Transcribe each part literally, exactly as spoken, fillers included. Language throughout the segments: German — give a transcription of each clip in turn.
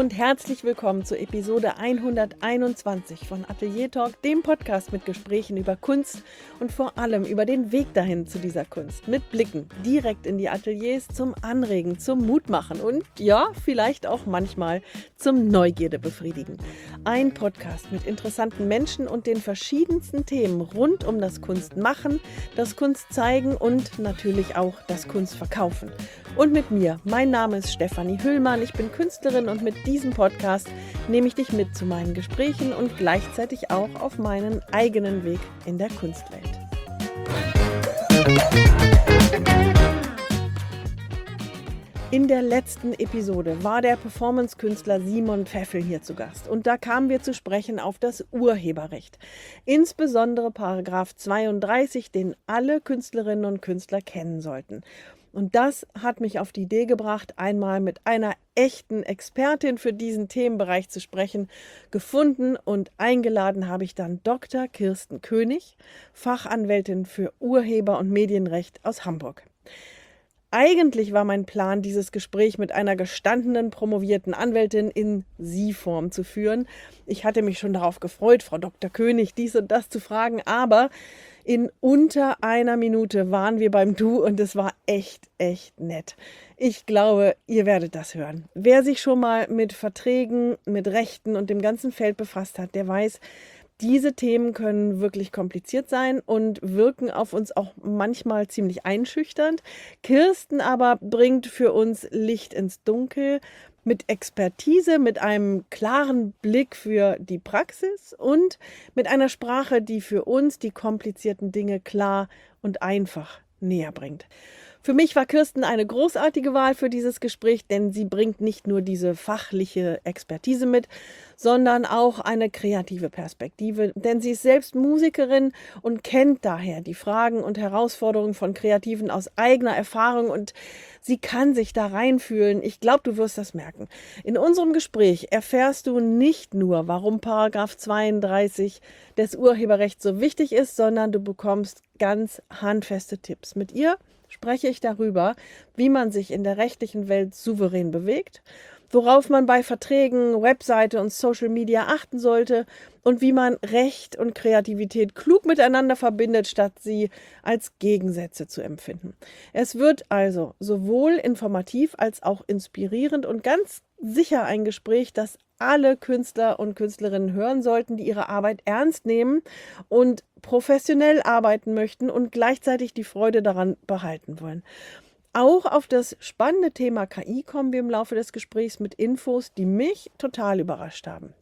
und herzlich willkommen zur Episode hunderteinundzwanzig von Atelier Talk, dem Podcast mit Gesprächen über Kunst und vor allem über den Weg dahin zu dieser Kunst. Mit Blicken direkt in die Ateliers zum Anregen, zum Mutmachen und ja, vielleicht auch manchmal zum Neugierde befriedigen. Ein Podcast mit interessanten Menschen und den verschiedensten Themen rund um das Kunstmachen, das Kunstzeigen und natürlich auch das Kunstverkaufen. Und mit mir, mein Name ist Stefanie Hüllmann, ich bin Künstlerin und mit diesem Podcast nehme ich dich mit zu meinen Gesprächen und gleichzeitig auch auf meinen eigenen Weg in der Kunstwelt. In der letzten Episode war der Performance-Künstler Simon Pfeffel hier zu Gast und da kamen wir zu sprechen auf das Urheberrecht. Insbesondere Paragraph zweiunddreißig, den alle Künstlerinnen und Künstler kennen sollten. Und das hat mich auf die Idee gebracht, einmal mit einer echten Expertin für diesen Themenbereich zu sprechen. Gefunden und eingeladen habe ich dann Doktor Kirsten König, Fachanwältin für Urheber- und Medienrecht aus Hamburg. Eigentlich war mein Plan, dieses Gespräch mit einer gestandenen, promovierten Anwältin in Sie-Form zu führen. Ich hatte mich schon darauf gefreut, Frau Doktor König dies und das zu fragen, aber in unter einer Minute waren wir beim Du und es war echt, echt nett. Ich glaube, ihr werdet das hören. Wer sich schon mal mit Verträgen, mit Rechten und dem ganzen Feld befasst hat, der weiß, diese Themen können wirklich kompliziert sein und wirken auf uns auch manchmal ziemlich einschüchternd. Kirsten aber bringt für uns Licht ins Dunkel mit Expertise, mit einem klaren Blick für die Praxis und mit einer Sprache, die für uns die komplizierten Dinge klar und einfach näher bringt. Für mich war Kirsten eine großartige Wahl für dieses Gespräch, denn sie bringt nicht nur diese fachliche Expertise mit, sondern auch eine kreative Perspektive, denn sie ist selbst Musikerin und kennt daher die Fragen und Herausforderungen von Kreativen aus eigener Erfahrung und sie kann sich da reinfühlen. Ich glaube, du wirst das merken. In unserem Gespräch erfährst du nicht nur, warum Paragraph zweiunddreißig des Urheberrechts so wichtig ist, sondern du bekommst ganz handfeste Tipps. Mit ihr spreche ich darüber, wie man sich in der rechtlichen Welt souverän bewegt, worauf man bei Verträgen, Webseite und Social Media achten sollte und wie man Recht und Kreativität klug miteinander verbindet, statt sie als Gegensätze zu empfinden. Es wird also sowohl informativ als auch inspirierend und ganz sicher ein Gespräch, das alle Künstler und Künstlerinnen hören sollten, die ihre Arbeit ernst nehmen und professionell arbeiten möchten und gleichzeitig die Freude daran behalten wollen. Auch auf das spannende Thema K I kommen wir im Laufe des Gesprächs mit Infos, die mich total überrascht haben.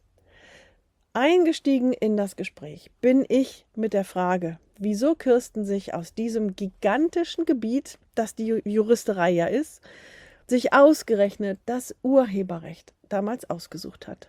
Eingestiegen in das Gespräch bin ich mit der Frage, wieso Kirsten sich aus diesem gigantischen Gebiet, das die Juristerei ja ist, sich ausgerechnet das Urheberrecht damals ausgesucht hat.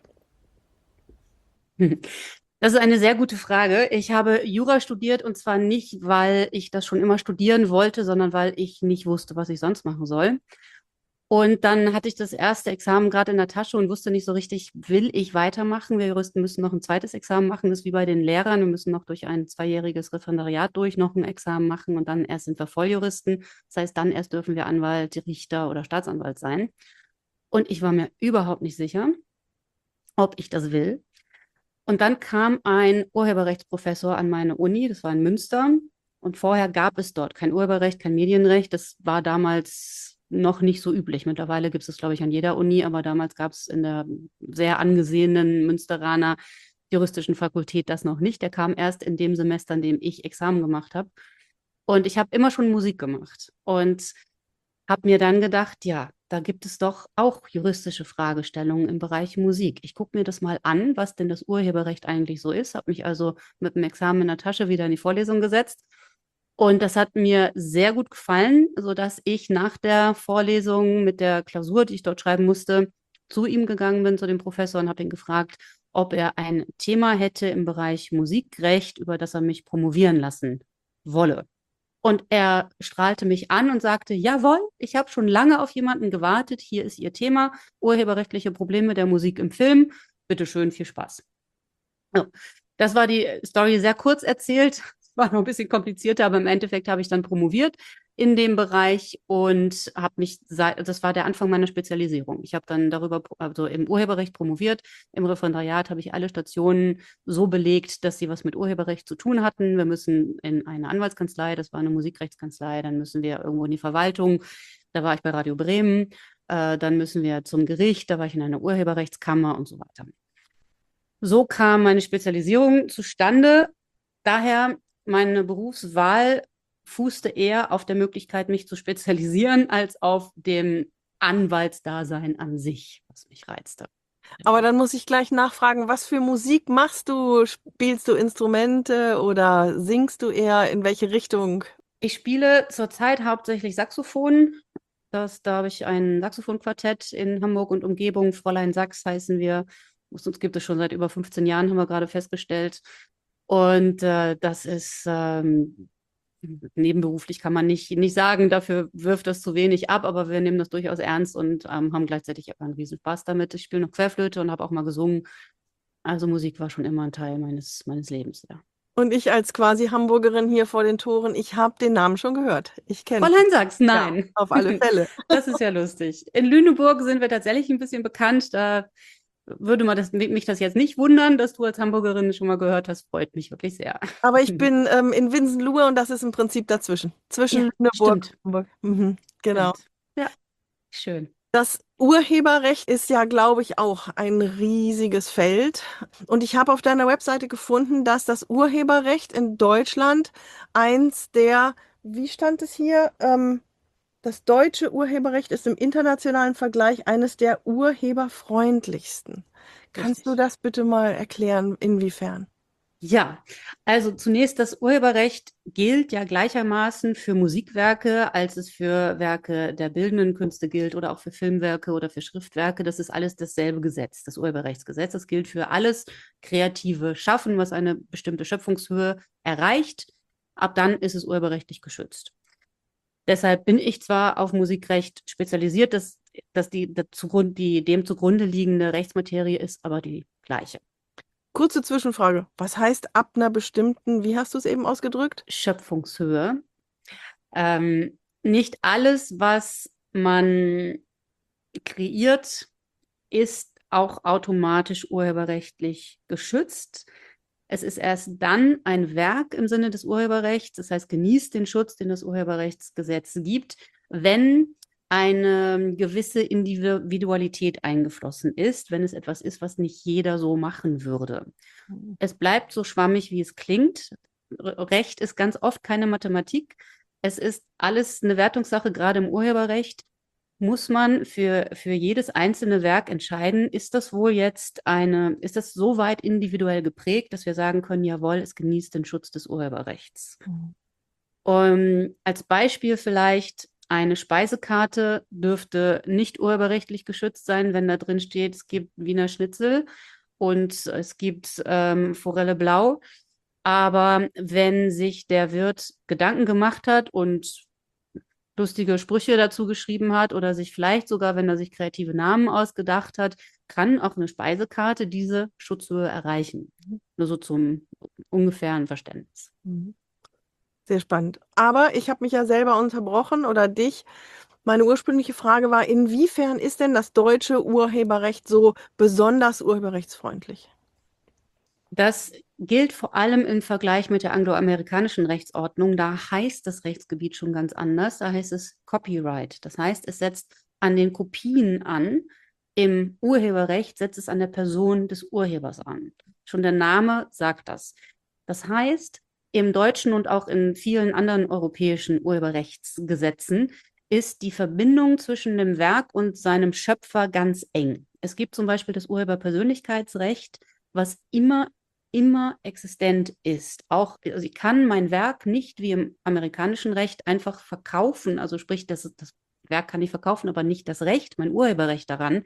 Das ist eine sehr gute Frage. Ich habe Jura studiert und zwar nicht, weil ich das schon immer studieren wollte, sondern weil ich nicht wusste, was ich sonst machen soll. Und dann hatte ich das erste Examen gerade in der Tasche und wusste nicht so richtig, will ich weitermachen? Wir Juristen müssen noch ein zweites Examen machen, das ist wie bei den Lehrern. Wir müssen noch durch ein zweijähriges Referendariat durch, noch ein Examen machen und dann erst sind wir Volljuristen. Das heißt, dann erst dürfen wir Anwalt, Richter oder Staatsanwalt sein. Und ich war mir überhaupt nicht sicher, ob ich das will. Und dann kam ein Urheberrechtsprofessor an meine Uni, das war in Münster. Und vorher gab es dort kein Urheberrecht, kein Medienrecht. Das war damals noch nicht so üblich. Mittlerweile gibt es das, glaube ich, an jeder Uni, aber damals gab es in der sehr angesehenen Münsteraner juristischen Fakultät das noch nicht. Der kam erst in dem Semester, in dem ich Examen gemacht habe. Und ich habe immer schon Musik gemacht und habe mir dann gedacht, ja, da gibt es doch auch juristische Fragestellungen im Bereich Musik. Ich gucke mir das mal an, was denn das Urheberrecht eigentlich so ist. Habe mich also mit dem Examen in der Tasche wieder in die Vorlesung gesetzt. Und das hat mir sehr gut gefallen, sodass ich nach der Vorlesung mit der Klausur, die ich dort schreiben musste, zu ihm gegangen bin, zu dem Professor, und habe ihn gefragt, ob er ein Thema hätte im Bereich Musikrecht, über das er mich promovieren lassen wolle. Und er strahlte mich an und sagte, jawohl, ich habe schon lange auf jemanden gewartet. Hier ist Ihr Thema, urheberrechtliche Probleme der Musik im Film. Bitte schön, viel Spaß. So, das war die Story sehr kurz erzählt. Es war noch ein bisschen komplizierter, aber im Endeffekt habe ich dann promoviert in dem Bereich und habe mich, seit, das war der Anfang meiner Spezialisierung. Ich habe dann darüber, also im Urheberrecht promoviert. Im Referendariat habe ich alle Stationen so belegt, dass sie was mit Urheberrecht zu tun hatten. Wir müssen in eine Anwaltskanzlei, das war eine Musikrechtskanzlei, dann müssen wir irgendwo in die Verwaltung, da war ich bei Radio Bremen, äh, dann müssen wir zum Gericht, da war ich in einer Urheberrechtskammer und so weiter. So kam meine Spezialisierung zustande. Daher meine Berufswahl fußte eher auf der Möglichkeit, mich zu spezialisieren, als auf dem Anwaltsdasein an sich, was mich reizte. Aber dann muss ich gleich nachfragen, was für Musik machst du? Spielst du Instrumente oder singst du eher? In welche Richtung? Ich spiele zurzeit hauptsächlich Saxophon. Das, da habe ich ein Saxophonquartett in Hamburg und Umgebung. Fräulein Sachs heißen wir. Uns gibt es schon seit über fünfzehn Jahren, haben wir gerade festgestellt. Und äh, das ist ähm, nebenberuflich, kann man nicht, nicht sagen, dafür wirft das zu wenig ab, aber wir nehmen das durchaus ernst und ähm, haben gleichzeitig einen riesen Spaß damit. Ich spiele noch Querflöte und habe auch mal gesungen. Also Musik war schon immer ein Teil meines, meines Lebens, ja. Und ich als quasi Hamburgerin hier vor den Toren, ich habe den Namen schon gehört. Ich kenne Fräulein Sachs, ja, nein. auf alle Fälle. Das ist ja lustig. In Lüneburg sind wir tatsächlich ein bisschen bekannt. Da würde man das, mich das jetzt nicht wundern, dass du als Hamburgerin schon mal gehört hast. Freut mich wirklich sehr. Aber ich bin ähm, in Winsenlohe und das ist im Prinzip dazwischen. Zwischen Ja, Lüneburg stimmt. und Hamburg. Mhm, genau. Stimmt. Ja, schön. Das Urheberrecht ist ja, glaube ich, auch ein riesiges Feld. Und ich habe auf deiner Webseite gefunden, dass das Urheberrecht in Deutschland eins der, wie stand es hier? Ähm, das deutsche Urheberrecht ist im internationalen Vergleich eines der urheberfreundlichsten. Kannst du Richtig. das bitte mal erklären, inwiefern? Ja, also zunächst, das Urheberrecht gilt ja gleichermaßen für Musikwerke, als es für Werke der bildenden Künste gilt oder auch für Filmwerke oder für Schriftwerke. Das ist alles dasselbe Gesetz, das Urheberrechtsgesetz. Das gilt für alles kreative Schaffen, was eine bestimmte Schöpfungshöhe erreicht. Ab dann ist es urheberrechtlich geschützt. Deshalb bin ich zwar auf Musikrecht spezialisiert, dass, dass die, zugrund, die dem zugrunde liegende Rechtsmaterie ist aber die gleiche. Kurze Zwischenfrage. Was heißt ab einer bestimmten, wie hast du es eben ausgedrückt? Schöpfungshöhe. Ähm, nicht alles, was man kreiert, ist auch automatisch urheberrechtlich geschützt. Es ist erst dann ein Werk im Sinne des Urheberrechts, das heißt, genießt den Schutz, den das Urheberrechtsgesetz gibt, wenn eine gewisse Individualität eingeflossen ist, wenn es etwas ist, was nicht jeder so machen würde. Es bleibt so schwammig, wie es klingt. Recht ist ganz oft keine Mathematik. Es ist alles eine Wertungssache, gerade im Urheberrecht muss man für, für jedes einzelne Werk entscheiden, ist das wohl jetzt eine, ist das so weit individuell geprägt, dass wir sagen können, jawohl, es genießt den Schutz des Urheberrechts. Mhm. Um, als Beispiel vielleicht, eine Speisekarte dürfte nicht urheberrechtlich geschützt sein, wenn da drin steht, es gibt Wiener Schnitzel und es gibt ähm, Forelle Blau. Aber wenn sich der Wirt Gedanken gemacht hat und lustige Sprüche dazu geschrieben hat oder sich vielleicht sogar, wenn er sich kreative Namen ausgedacht hat, kann auch eine Speisekarte diese Schutzhöhe erreichen. Nur so zum ungefähren Verständnis. Mhm. Sehr spannend. Aber ich habe mich ja selber unterbrochen oder dich. Meine ursprüngliche Frage war, inwiefern ist denn das deutsche Urheberrecht so besonders urheberrechtsfreundlich? Das gilt vor allem im Vergleich mit der angloamerikanischen Rechtsordnung. Da heißt das Rechtsgebiet schon ganz anders. Da heißt es Copyright. Das heißt, es setzt an den Kopien an. Im Urheberrecht setzt es an der Person des Urhebers an. Schon der Name sagt das. Das heißt, im deutschen und auch in vielen anderen europäischen Urheberrechtsgesetzen ist die Verbindung zwischen dem Werk und seinem Schöpfer ganz eng. Es gibt zum Beispiel das Urheberpersönlichkeitsrecht, was immer immer existent ist. Auch, also ich kann mein Werk nicht wie im amerikanischen Recht einfach verkaufen, also sprich, das, das Werk kann ich verkaufen, aber nicht das Recht, mein Urheberrecht daran.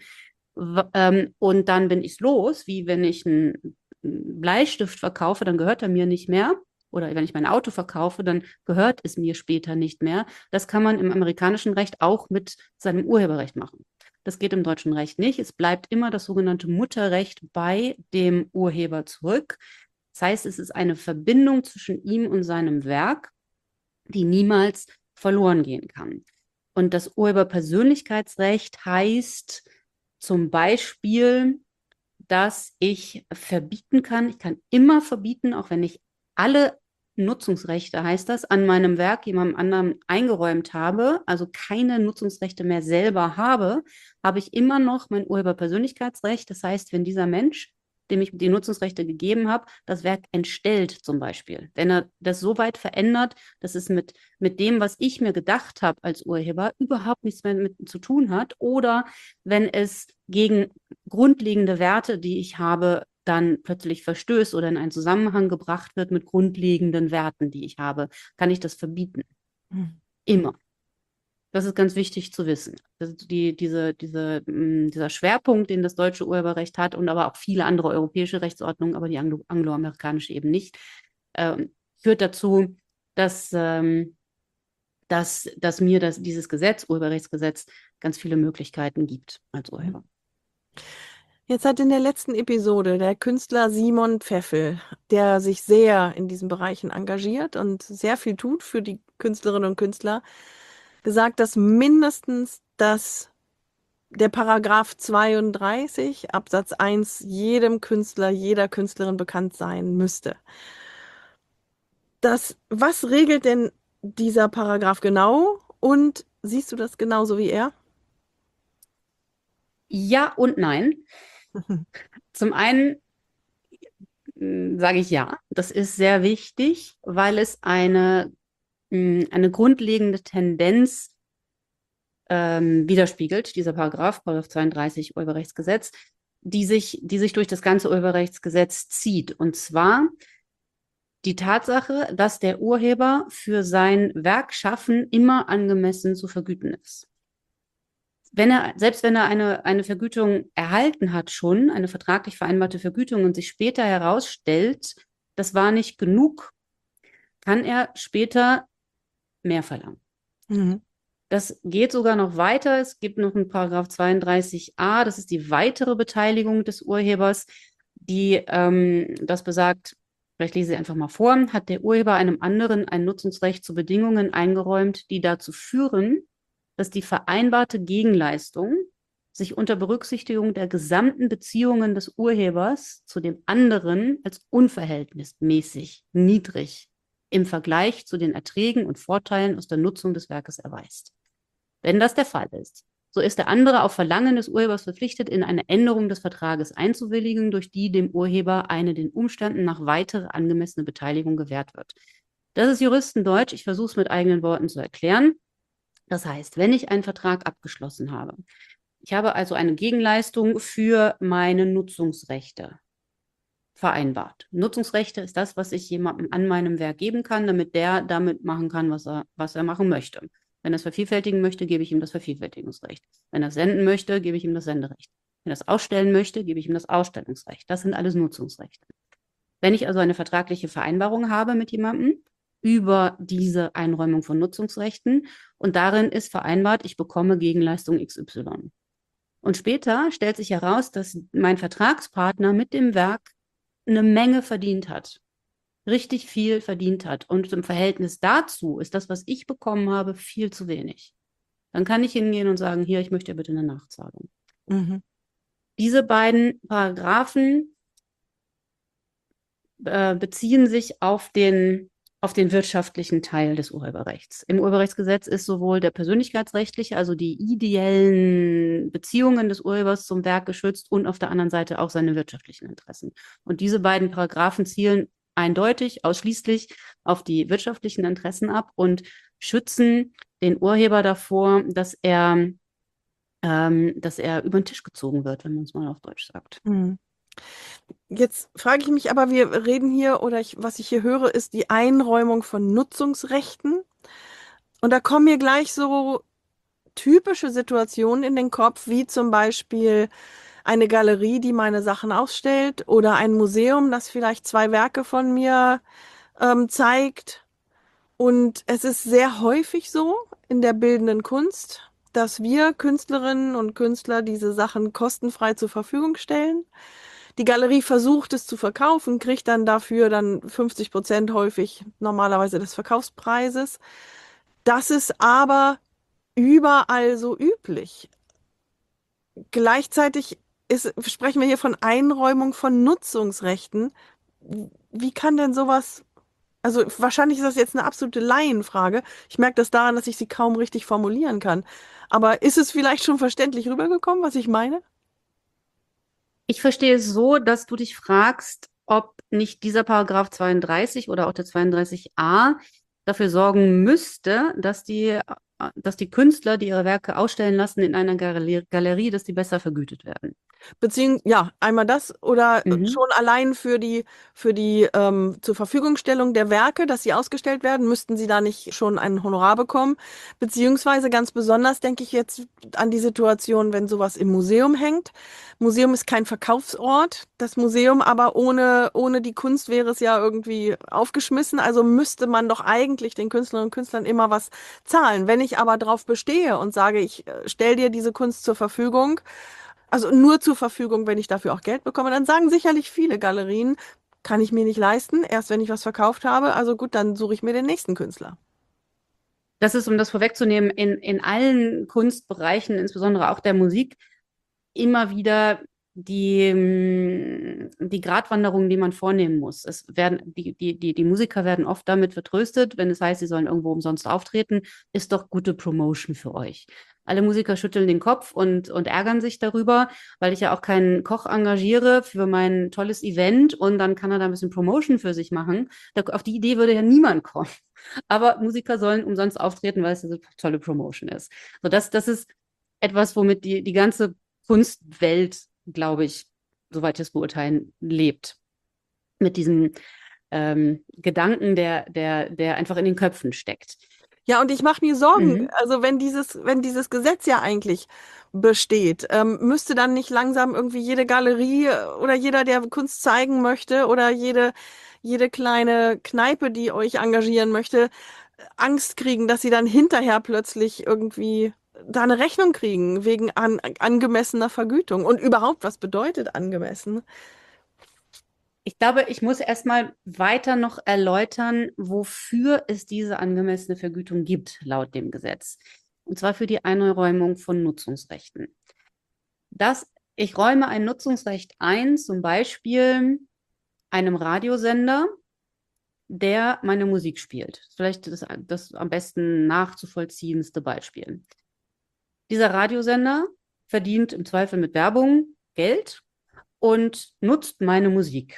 Und dann bin ich es los, wie wenn ich einen Bleistift verkaufe, dann gehört er mir nicht mehr. Oder wenn ich mein Auto verkaufe, dann gehört es mir später nicht mehr. Das kann man im amerikanischen Recht auch mit seinem Urheberrecht machen. Das geht im deutschen Recht nicht. Es bleibt immer das sogenannte Mutterrecht bei dem Urheber zurück. Das heißt, es ist eine Verbindung zwischen ihm und seinem Werk, die niemals verloren gehen kann. Und das Urheberpersönlichkeitsrecht heißt zum Beispiel, dass ich verbieten kann, ich kann immer verbieten, auch wenn ich alle Nutzungsrechte, heißt das, an meinem Werk jemandem anderen eingeräumt habe, also keine Nutzungsrechte mehr selber habe, habe ich immer noch mein Urheberpersönlichkeitsrecht. Das heißt, wenn dieser Mensch, dem ich die Nutzungsrechte gegeben habe, das Werk entstellt zum Beispiel, wenn er das so weit verändert, dass es mit, mit dem, was ich mir gedacht habe als Urheber, überhaupt nichts mehr mit zu tun hat, oder wenn es gegen grundlegende Werte, die ich habe, dann plötzlich verstößt oder in einen Zusammenhang gebracht wird mit grundlegenden Werten, die ich habe, kann ich das verbieten. Hm. Immer. Das ist ganz wichtig zu wissen. Das ist die, diese, diese, mh, dieser Schwerpunkt, den das deutsche Urheberrecht hat und aber auch viele andere europäische Rechtsordnungen, aber die anglo angloamerikanische eben nicht, ähm, führt dazu, dass, ähm, dass, dass mir das, dieses Gesetz, Urheberrechtsgesetz, ganz viele Möglichkeiten gibt als Urheber. Jetzt hat in der letzten Episode der Künstler Simon Pfeffel, der sich sehr in diesen Bereichen engagiert und sehr viel tut für die Künstlerinnen und Künstler, gesagt, dass mindestens das, der Paragraph zweiunddreißig Absatz eins jedem Künstler, jeder Künstlerin bekannt sein müsste. Das, was regelt denn dieser Paragraph genau? Und siehst du das genauso wie er? Ja und nein. Zum einen mh, sage ich ja, das ist sehr wichtig, weil es eine, mh, eine grundlegende Tendenz ähm, widerspiegelt, dieser Paragraph, Paragraph zweiunddreißig Urheberrechtsgesetz, die sich, die sich durch das ganze Urheberrechtsgesetz zieht. Und zwar die Tatsache, dass der Urheber für sein Werkschaffen immer angemessen zu vergüten ist. Wenn er, selbst wenn er eine, eine Vergütung erhalten hat, schon eine vertraglich vereinbarte Vergütung, und sich später herausstellt, das war nicht genug, kann er später mehr verlangen. Mhm. Das geht sogar noch weiter. Es gibt noch einen Paragraph zweiunddreißig a, das ist die weitere Beteiligung des Urhebers, die ähm, das besagt, vielleicht lese ich einfach mal vor, hat der Urheber einem anderen ein Nutzungsrecht zu Bedingungen eingeräumt, die dazu führen, dass die vereinbarte Gegenleistung sich unter Berücksichtigung der gesamten Beziehungen des Urhebers zu dem anderen als unverhältnismäßig niedrig im Vergleich zu den Erträgen und Vorteilen aus der Nutzung des Werkes erweist. Wenn das der Fall ist, so ist der andere auf Verlangen des Urhebers verpflichtet, in eine Änderung des Vertrages einzuwilligen, durch die dem Urheber eine den Umständen nach weitere angemessene Beteiligung gewährt wird. Das ist Juristendeutsch, ich versuche es mit eigenen Worten zu erklären. Das heißt, wenn ich einen Vertrag abgeschlossen habe, ich habe also eine Gegenleistung für meine Nutzungsrechte vereinbart. Nutzungsrechte ist das, was ich jemandem an meinem Werk geben kann, damit der damit machen kann, was er, was er machen möchte. Wenn er es vervielfältigen möchte, gebe ich ihm das Vervielfältigungsrecht. Wenn er es senden möchte, gebe ich ihm das Senderecht. Wenn er es ausstellen möchte, gebe ich ihm das Ausstellungsrecht. Das sind alles Nutzungsrechte. Wenn ich also eine vertragliche Vereinbarung habe mit jemandem über diese Einräumung von Nutzungsrechten und darin ist vereinbart, ich bekomme Gegenleistung X Y. Und später stellt sich heraus, dass mein Vertragspartner mit dem Werk eine Menge verdient hat. Richtig viel verdient hat. Und im Verhältnis dazu ist das, was ich bekommen habe, viel zu wenig. Dann kann ich hingehen und sagen, hier, ich möchte ja bitte eine Nachzahlung. Mhm. Diese beiden Paragraphen äh, beziehen sich auf den, auf den wirtschaftlichen Teil des Urheberrechts. Im Urheberrechtsgesetz ist sowohl der persönlichkeitsrechtliche, also die ideellen Beziehungen des Urhebers zum Werk geschützt und auf der anderen Seite auch seine wirtschaftlichen Interessen. Und diese beiden Paragraphen zielen eindeutig, ausschließlich auf die wirtschaftlichen Interessen ab und schützen den Urheber davor, dass er, ähm, dass er über den Tisch gezogen wird, wenn man es mal auf Deutsch sagt. Mhm. Jetzt frage ich mich aber, wir reden hier, oder ich, was ich hier höre, ist die Einräumung von Nutzungsrechten. Und da kommen mir gleich so typische Situationen in den Kopf, wie zum Beispiel eine Galerie, die meine Sachen ausstellt, oder ein Museum, das vielleicht zwei Werke von mir ähm, zeigt. Und es ist sehr häufig so in der bildenden Kunst, dass wir Künstlerinnen und Künstler diese Sachen kostenfrei zur Verfügung stellen. Die Galerie versucht es zu verkaufen, kriegt dann dafür dann fünfzig Prozent häufig normalerweise des Verkaufspreises. Das ist aber überall so üblich. Gleichzeitig ist, sprechen wir hier von Einräumung von Nutzungsrechten. Wie kann denn sowas, also wahrscheinlich ist das jetzt eine absolute Laienfrage. Ich merke das daran, dass ich sie kaum richtig formulieren kann. Aber ist es vielleicht schon verständlich rübergekommen, was ich meine? Ich verstehe es so, dass du dich fragst, ob nicht dieser Paragraph zweiunddreißig oder auch der zweiunddreißig a dafür sorgen müsste, dass die, äh, dass die Künstler, die ihre Werke ausstellen lassen in einer Galerie, Galerie, dass die besser vergütet werden. Beziehungsweise, ja, einmal das oder Mhm. schon allein für die, für die ähm, zur Verfügungstellung der Werke, dass sie ausgestellt werden, müssten sie da nicht schon ein Honorar bekommen? Beziehungsweise ganz besonders denke ich jetzt an die Situation, wenn sowas im Museum hängt. Museum ist kein Verkaufsort. Das Museum aber ohne, ohne die Kunst wäre es ja irgendwie aufgeschmissen. Also müsste man doch eigentlich den Künstlerinnen und Künstlern immer was zahlen. Wenn ich aber darauf bestehe und sage, ich äh, stell dir diese Kunst zur Verfügung, also nur zur Verfügung, wenn ich dafür auch Geld bekomme, dann sagen sicherlich viele Galerien, kann ich mir nicht leisten, erst wenn ich was verkauft habe. Also gut, dann suche ich mir den nächsten Künstler. Das ist, um das vorwegzunehmen, in, in allen Kunstbereichen, insbesondere auch der Musik, immer wieder die, mm, die Gratwanderung, die man vornehmen muss. Es werden, die, die, die, die Musiker werden oft damit vertröstet, wenn es heißt, sie sollen irgendwo umsonst auftreten, ist doch gute Promotion für euch. Alle Musiker schütteln den Kopf und, und ärgern sich darüber, weil ich ja auch keinen Koch engagiere für mein tolles Event und dann kann er da ein bisschen Promotion für sich machen. Da, auf die Idee würde ja niemand kommen. Aber Musiker sollen umsonst auftreten, weil es eine tolle Promotion ist. So, das, das ist etwas, womit die, die ganze Kunstwelt, glaube ich, soweit ich es beurteilen, lebt. Mit diesem ähm, Gedanken, der, der, der einfach in den Köpfen steckt. Ja, und ich mache mir Sorgen, Mhm. also wenn dieses, wenn dieses Gesetz ja eigentlich besteht, ähm, müsste dann nicht langsam irgendwie jede Galerie äh, oder jeder, der Kunst zeigen möchte oder jede, jede kleine Kneipe, die euch engagieren möchte, Angst kriegen, dass sie dann hinterher plötzlich irgendwie da eine Rechnung kriegen wegen an, angemessener Vergütung. Und überhaupt, was bedeutet angemessen? Ich glaube, ich muss erstmal weiter noch erläutern, wofür es diese angemessene Vergütung gibt, laut dem Gesetz. Und zwar für die Einräumung von Nutzungsrechten. Das, ich räume ein Nutzungsrecht ein, zum Beispiel einem Radiosender, der meine Musik spielt. Vielleicht das, das am besten nachzuvollziehendste Beispiel. Dieser Radiosender verdient im Zweifel mit Werbung Geld und nutzt meine Musik.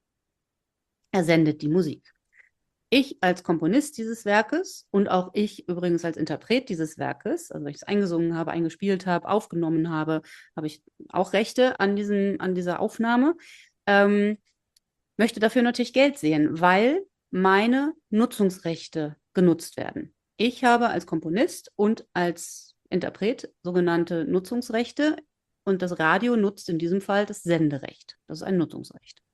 Er sendet die Musik. Ich als Komponist dieses Werkes und auch ich übrigens als Interpret dieses Werkes, also wenn ich es eingesungen habe, eingespielt habe, aufgenommen habe, habe ich auch Rechte an, diesem, an dieser Aufnahme, ähm, möchte dafür natürlich Geld sehen, weil meine Nutzungsrechte genutzt werden. Ich habe als Komponist und als Interpret sogenannte Nutzungsrechte und das Radio nutzt in diesem Fall das Senderecht. Das ist ein Nutzungsrecht.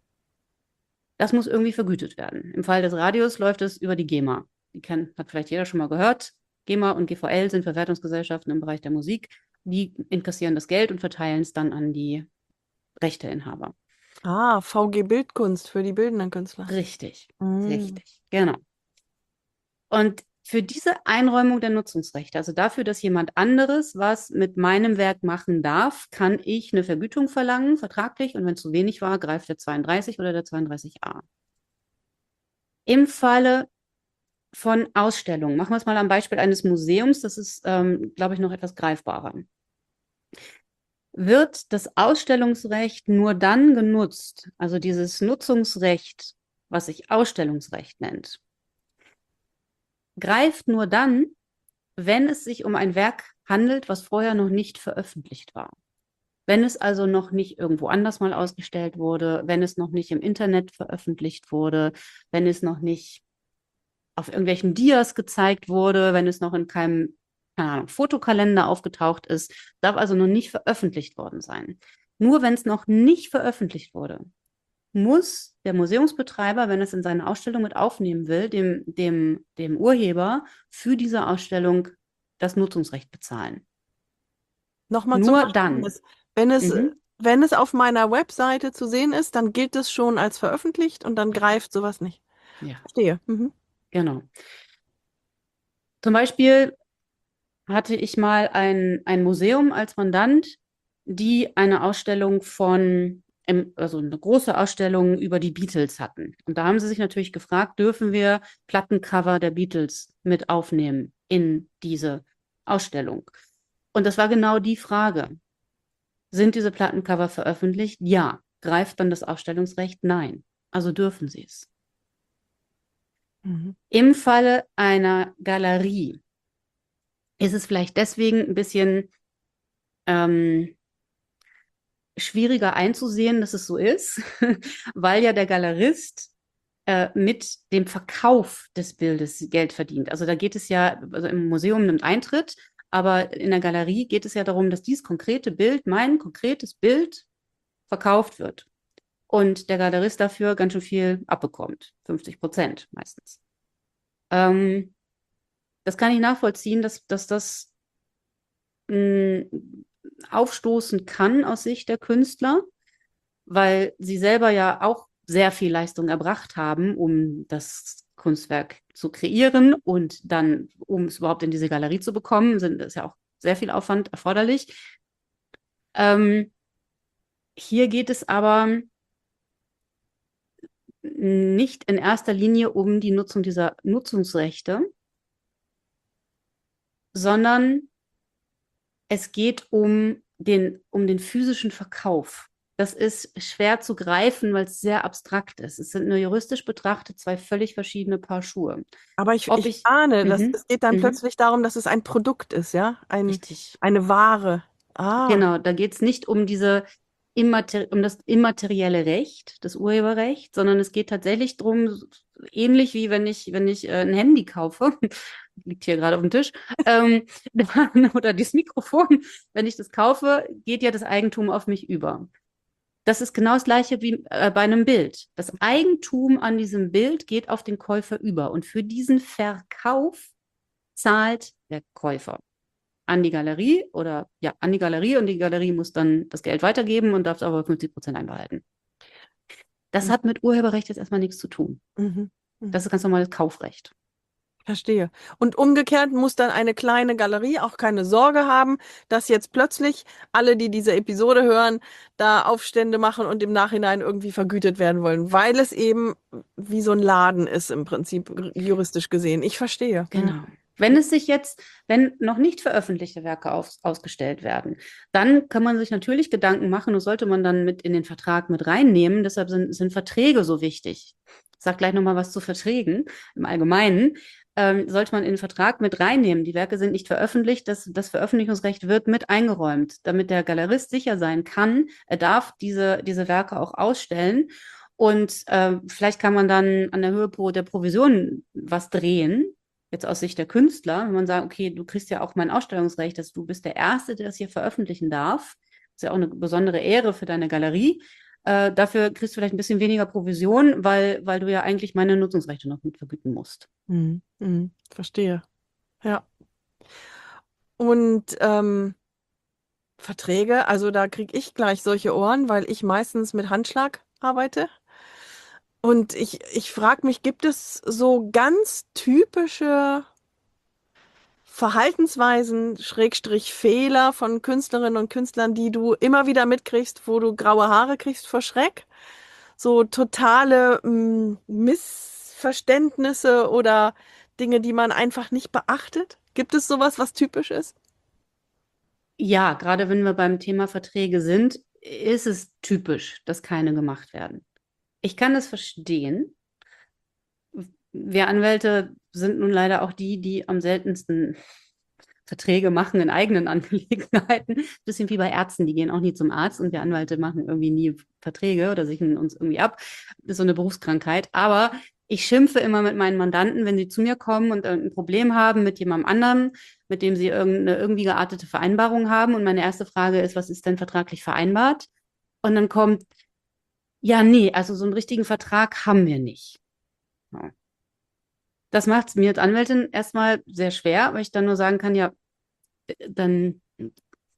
Das muss irgendwie vergütet werden. Im Fall des Radios läuft es über die GEMA. Die kann, hat vielleicht jeder schon mal gehört. GEMA und G V L sind Verwertungsgesellschaften im Bereich der Musik. Die inkassieren das Geld und verteilen es dann an die Rechteinhaber. Ah, V G Bildkunst für die bildenden Künstler. Richtig, Mm. richtig, genau. Und für diese Einräumung der Nutzungsrechte, also dafür, dass jemand anderes was mit meinem Werk machen darf, kann ich eine Vergütung verlangen, vertraglich. Und wenn es zu wenig war, greift der zweiunddreißig oder der zweiunddreißig a. Im Falle von Ausstellungen, machen wir es mal am Beispiel eines Museums, das ist, ähm, glaube ich, noch etwas greifbarer. Wird das Ausstellungsrecht nur dann genutzt, also dieses Nutzungsrecht, was sich Ausstellungsrecht nennt, greift nur dann, wenn es sich um ein Werk handelt, was vorher noch nicht veröffentlicht war. Wenn es also noch nicht irgendwo anders mal ausgestellt wurde, wenn es noch nicht im Internet veröffentlicht wurde, wenn es noch nicht auf irgendwelchen Dias gezeigt wurde, wenn es noch in keinem, keine Ahnung, Fotokalender aufgetaucht ist, darf also noch nicht veröffentlicht worden sein. Nur wenn es noch nicht veröffentlicht wurde, muss der Museumsbetreiber, wenn es in seine Ausstellung mit aufnehmen will, dem, dem, dem Urheber für diese Ausstellung das Nutzungsrecht bezahlen. Nochmal zum Nur dann. Verständnis. Wenn es, Mhm. wenn es auf meiner Webseite zu sehen ist, dann gilt es schon als veröffentlicht und dann greift sowas nicht. Ja, Verstehe. Mhm. genau. Zum Beispiel hatte ich mal ein, ein Museum als Mandant, die eine Ausstellung von, ähm, also eine große Ausstellung über die Beatles hatten. Und da haben sie sich natürlich gefragt, dürfen wir Plattencover der Beatles mit aufnehmen in diese Ausstellung? Und das war genau die Frage. Sind diese Plattencover veröffentlicht? Ja. Greift dann das Ausstellungsrecht? Nein. Also dürfen sie es. Mhm. Im Falle einer Galerie ist es vielleicht deswegen ein bisschen ähm, schwieriger einzusehen, dass es so ist, weil ja der Galerist äh, mit dem Verkauf des Bildes Geld verdient. Also da geht es ja, also im Museum nimmt Eintritt, aber in der Galerie geht es ja darum, dass dieses konkrete Bild, mein konkretes Bild, verkauft wird. Und der Galerist dafür ganz schön viel abbekommt. fünfzig Prozent meistens. Ähm, das kann ich nachvollziehen, dass, dass das mh, aufstoßen kann aus Sicht der Künstler, weil sie selber ja auch sehr viel Leistung erbracht haben, um das Kunstwerk zu kreieren und dann, um es überhaupt in diese Galerie zu bekommen, sind, ist ja auch sehr viel Aufwand erforderlich. Ähm, hier geht es aber nicht in erster Linie um die Nutzung dieser Nutzungsrechte, sondern es geht um den, um den physischen Verkauf. Das ist schwer zu greifen, weil es sehr abstrakt ist. Es sind nur juristisch betrachtet zwei völlig verschiedene Paar Schuhe. Aber ich, Ob ich ich, ahne, dass mhm, es geht dann mhm, plötzlich darum, dass es ein Produkt ist, ja? Ein, richtig. eine Ware. Ah. Genau, da geht es nicht um diese immater um das immaterielle Recht, das Urheberrecht, sondern es geht tatsächlich darum, ähnlich wie wenn ich, wenn ich äh, ein Handy kaufe, liegt hier gerade auf dem Tisch, ähm, dann, oder das Mikrofon, wenn ich das kaufe, geht ja das Eigentum auf mich über. Das ist genau das Gleiche wie äh, bei einem Bild. Das Eigentum an diesem Bild geht auf den Käufer über und für diesen Verkauf zahlt der Käufer an die Galerie oder ja, an die Galerie und die Galerie muss dann das Geld weitergeben und darf es aber fünfzig Prozent einbehalten. Das hat mit Urheberrecht jetzt erstmal nichts zu tun. Mhm. Das Mhm. ist ganz normales Kaufrecht. Verstehe. Und umgekehrt muss dann eine kleine Galerie auch keine Sorge haben, dass jetzt plötzlich alle, die diese Episode hören, da Aufstände machen und im Nachhinein irgendwie vergütet werden wollen, weil es eben wie so ein Laden ist im Prinzip juristisch gesehen. Ich verstehe. Mhm. Genau. Wenn es sich jetzt, wenn noch nicht veröffentlichte Werke aus, ausgestellt werden, dann kann man sich natürlich Gedanken machen, das sollte man dann mit in den Vertrag mit reinnehmen. Deshalb sind, sind Verträge so wichtig. Ich sage gleich nochmal was zu Verträgen im Allgemeinen. Ähm, sollte man in den Vertrag mit reinnehmen. Die Werke sind nicht veröffentlicht, das, das Veröffentlichungsrecht wird mit eingeräumt, damit der Galerist sicher sein kann, er darf diese, diese Werke auch ausstellen. Und äh, vielleicht kann man dann an der Höhe pro, der Provision was drehen, jetzt aus Sicht der Künstler, wenn man sagt, okay, du kriegst ja auch mein Ausstellungsrecht, dass du bist der Erste, der das hier veröffentlichen darf. Das ist ja auch eine besondere Ehre für deine Galerie. Äh, dafür kriegst du vielleicht ein bisschen weniger Provision, weil, weil du ja eigentlich meine Nutzungsrechte noch mit vergüten musst. Mhm. Mhm. Verstehe. Ja. Und ähm, Verträge, also da kriege ich gleich solche Ohren, weil ich meistens mit Handschlag arbeite. Und ich, ich frage mich, gibt es so ganz typische Verhaltensweisen, Schrägstrich Fehler von Künstlerinnen und Künstlern, die du immer wieder mitkriegst, wo du graue Haare kriegst vor Schreck? So totale mm, Missverständnisse oder Dinge, die man einfach nicht beachtet? Gibt es sowas, was typisch ist? Ja, gerade wenn wir beim Thema Verträge sind, ist es typisch, dass keine gemacht werden. Ich kann das verstehen. Wir Anwälte sind nun leider auch die, die am seltensten Verträge machen in eigenen Angelegenheiten. Bisschen wie bei Ärzten, die gehen auch nie zum Arzt und wir Anwälte machen irgendwie nie Verträge oder sichern uns irgendwie ab. Das ist so eine Berufskrankheit. Aber ich schimpfe immer mit meinen Mandanten, wenn sie zu mir kommen und irgendein Problem haben mit jemandem anderen, mit dem sie irgendeine irgendwie geartete Vereinbarung haben. Und meine erste Frage ist, was ist denn vertraglich vereinbart? Und dann kommt, ja, nee, also so einen richtigen Vertrag haben wir nicht. Ja. Das macht es mir als Anwältin erstmal sehr schwer, weil ich dann nur sagen kann, ja, dann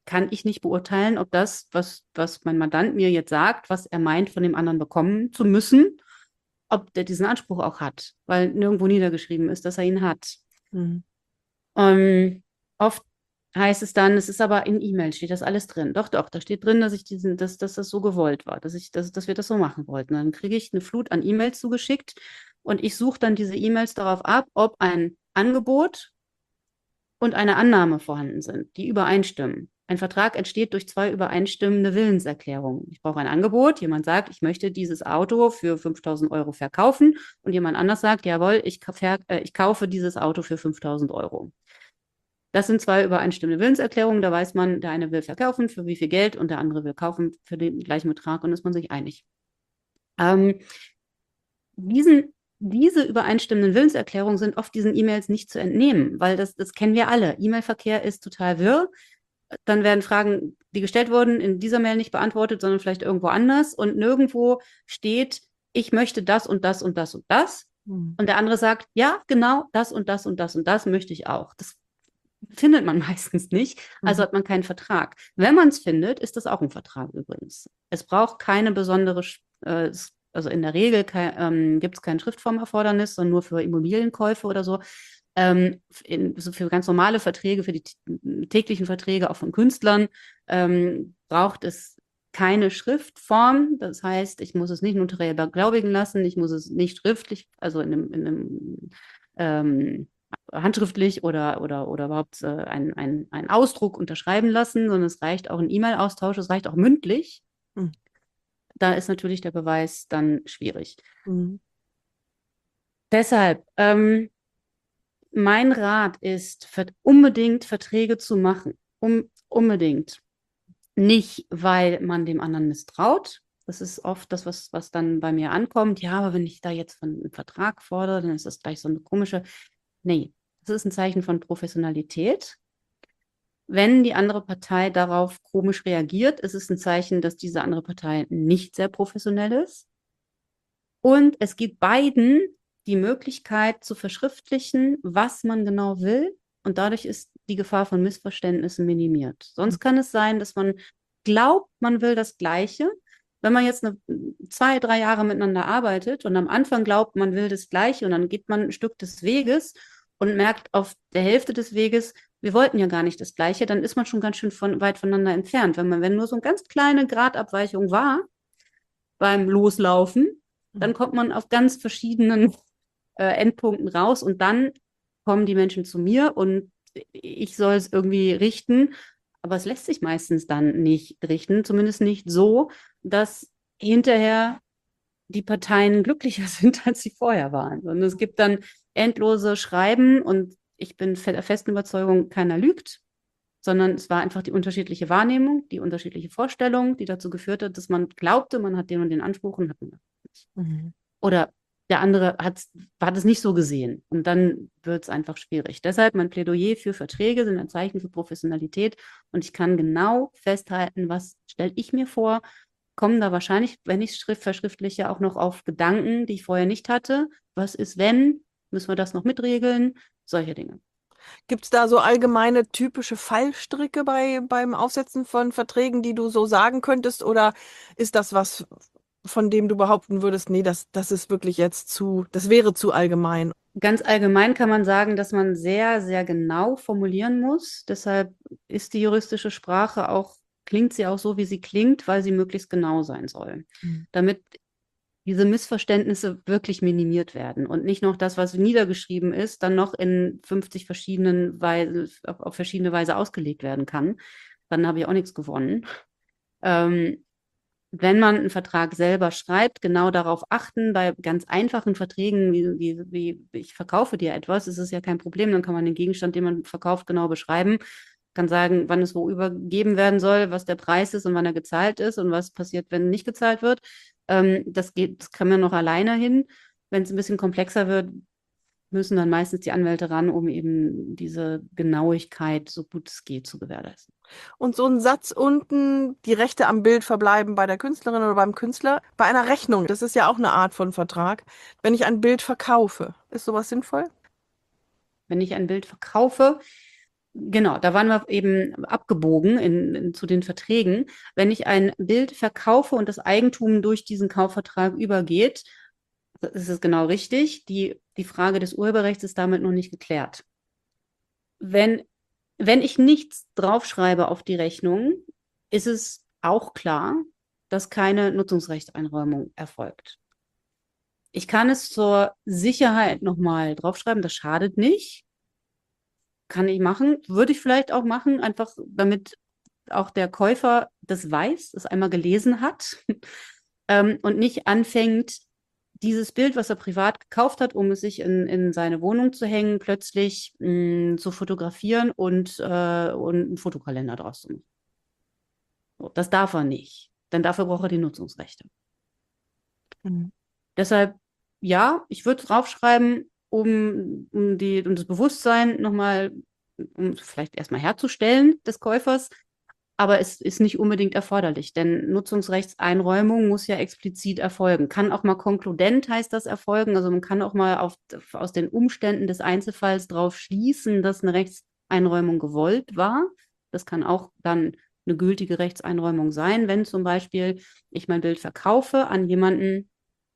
kann ich nicht beurteilen, ob das, was, was mein Mandant mir jetzt sagt, was er meint, von dem anderen bekommen zu müssen, ob der diesen Anspruch auch hat, weil nirgendwo niedergeschrieben ist, dass er ihn hat. Mhm. Ähm, oft heißt es dann, es ist aber in E-Mail, steht das alles drin. Doch, doch, da steht drin, dass ich diesen, dass, dass das so gewollt war, dass ich, dass, dass wir das so machen wollten. Dann kriege ich eine Flut an E-Mails zugeschickt und ich suche dann diese E-Mails darauf ab, ob ein Angebot und eine Annahme vorhanden sind, die übereinstimmen. Ein Vertrag entsteht durch zwei übereinstimmende Willenserklärungen. Ich brauche ein Angebot. Jemand sagt, ich möchte dieses Auto für fünftausend Euro verkaufen. Und jemand anders sagt, jawohl, ich, äh, ich kaufe dieses Auto für fünftausend Euro. Das sind zwei übereinstimmende Willenserklärungen. Da weiß man, der eine will verkaufen für wie viel Geld und der andere will kaufen für den gleichen Betrag und ist man sich einig. Ähm, diesen Diese übereinstimmenden Willenserklärungen sind oft diesen E-Mails nicht zu entnehmen, weil das, das kennen wir alle. E-Mail-Verkehr ist total wirr. Dann werden Fragen, die gestellt wurden, in dieser Mail nicht beantwortet, sondern vielleicht irgendwo anders. Und nirgendwo steht, ich möchte das und das und das und das. Mhm. Und der andere sagt, ja, genau, das und das und das und das möchte ich auch. Das findet man meistens nicht, also Mhm. hat man keinen Vertrag. Wenn man es findet, ist das auch ein Vertrag übrigens. Es braucht keine besondere, äh, also in der Regel ähm, gibt es kein Schriftformerfordernis, sondern nur für Immobilienkäufe oder so. Ähm, in, so für ganz normale Verträge, für die täglichen Verträge auch von Künstlern, ähm, braucht es keine Schriftform. Das heißt, ich muss es nicht notariell beglaubigen lassen, ich muss es nicht schriftlich, also in einem, in einem ähm, handschriftlich oder, oder, oder überhaupt äh, ein, ein, ein Ausdruck unterschreiben lassen, sondern es reicht auch ein E-Mail-Austausch, es reicht auch mündlich. Mhm. Da ist natürlich der Beweis dann schwierig. Mhm. Deshalb, ähm, mein Rat ist, unbedingt Verträge zu machen. Um, unbedingt. Nicht, weil man dem anderen misstraut. Das ist oft das, was, was dann bei mir ankommt. Ja, aber wenn ich da jetzt einen Vertrag fordere, dann ist das gleich so eine komische. Nee, das ist ein Zeichen von Professionalität. Wenn die andere Partei darauf komisch reagiert, ist es ein Zeichen, dass diese andere Partei nicht sehr professionell ist. Und es gibt beiden die Möglichkeit zu verschriftlichen, was man genau will. Und dadurch ist die Gefahr von Missverständnissen minimiert. Sonst kann es sein, dass man glaubt, man will das Gleiche. Wenn man jetzt eine, zwei, drei Jahre miteinander arbeitet und am Anfang glaubt, man will das Gleiche und dann geht man ein Stück des Weges und merkt auf der Hälfte des Weges, wir wollten ja gar nicht das Gleiche, dann ist man schon ganz schön von, weit voneinander entfernt. Wenn man, wenn nur so eine ganz kleine Gradabweichung war beim Loslaufen, dann kommt man auf ganz verschiedenen äh, Endpunkten raus und dann kommen die Menschen zu mir und ich soll es irgendwie richten, aber es lässt sich meistens dann nicht richten, zumindest nicht so, dass hinterher die Parteien glücklicher sind, als sie vorher waren. Und es gibt dann endlose Schreiben und ich bin der festen Überzeugung, keiner lügt, sondern es war einfach die unterschiedliche Wahrnehmung, die unterschiedliche Vorstellung, die dazu geführt hat, dass man glaubte, man hat den und den Anspruch und hat man nicht. Mhm. Oder der andere hat, hat es nicht so gesehen. Und dann wird es einfach schwierig. Deshalb mein Plädoyer für Verträge sind ein Zeichen für Professionalität. Und ich kann genau festhalten, was stelle ich mir vor, kommen da wahrscheinlich, wenn ich es verschriftliche, auch noch auf Gedanken, die ich vorher nicht hatte. Was ist, wenn? Müssen wir das noch mitregeln? Solche Dinge. Gibt es da so allgemeine typische Fallstricke bei, beim Aufsetzen von Verträgen, die du so sagen könntest? Oder ist das was, von dem du behaupten würdest, nee, das, das ist wirklich jetzt zu, das wäre zu allgemein? Ganz allgemein kann man sagen, dass man sehr, sehr genau formulieren muss. Deshalb ist die juristische Sprache auch, klingt sie auch so, wie sie klingt, weil sie möglichst genau sein soll. Mhm. Damit diese Missverständnisse wirklich minimiert werden und nicht noch das, was niedergeschrieben ist, dann noch in fünfzig verschiedenen Weise, auf, auf verschiedene Weise ausgelegt werden kann. Dann habe ich auch nichts gewonnen. Ähm, wenn man einen Vertrag selber schreibt, genau darauf achten, bei ganz einfachen Verträgen, wie, wie, wie ich verkaufe dir etwas, ist es ja kein Problem, dann kann man den Gegenstand, den man verkauft, genau beschreiben, kann sagen, wann es wo übergeben werden soll, was der Preis ist und wann er gezahlt ist und was passiert, wenn nicht gezahlt wird. Ähm, das geht, das kann man noch alleine hin. Wenn es ein bisschen komplexer wird, müssen dann meistens die Anwälte ran, um eben diese Genauigkeit, so gut es geht, zu gewährleisten. Und so ein Satz unten, die Rechte am Bild verbleiben bei der Künstlerin oder beim Künstler, bei einer Rechnung, das ist ja auch eine Art von Vertrag. Wenn ich ein Bild verkaufe, ist sowas sinnvoll? Wenn ich ein Bild verkaufe, Genau, da waren wir eben abgebogen in, in, zu den Verträgen. Wenn ich ein Bild verkaufe und das Eigentum durch diesen Kaufvertrag übergeht, ist es genau richtig. Die, die Frage des Urheberrechts ist damit noch nicht geklärt. Wenn, wenn ich nichts draufschreibe auf die Rechnung, ist es auch klar, dass keine Nutzungsrechtseinräumung erfolgt. Ich kann es zur Sicherheit nochmal draufschreiben, das schadet nicht. Kann ich machen, würde ich vielleicht auch machen, einfach damit auch der Käufer das weiß, es einmal gelesen hat ähm, und nicht anfängt, dieses Bild, was er privat gekauft hat, um es sich in, in seine Wohnung zu hängen, plötzlich mh, zu fotografieren und, äh, und einen Fotokalender draus zu machen. So, das darf er nicht. Denn dafür braucht er die Nutzungsrechte. Mhm. Deshalb, ja, ich würde es draufschreiben, um, um, die, um das Bewusstsein nochmal, um vielleicht erstmal herzustellen des Käufers, aber es ist nicht unbedingt erforderlich, denn Nutzungsrechtseinräumung muss ja explizit erfolgen. Kann auch mal konkludent heißt das erfolgen, also man kann auch mal auf, aus den Umständen des Einzelfalls darauf schließen, dass eine Rechtseinräumung gewollt war. Das kann auch dann eine gültige Rechtseinräumung sein, wenn zum Beispiel ich mein Bild verkaufe an jemanden,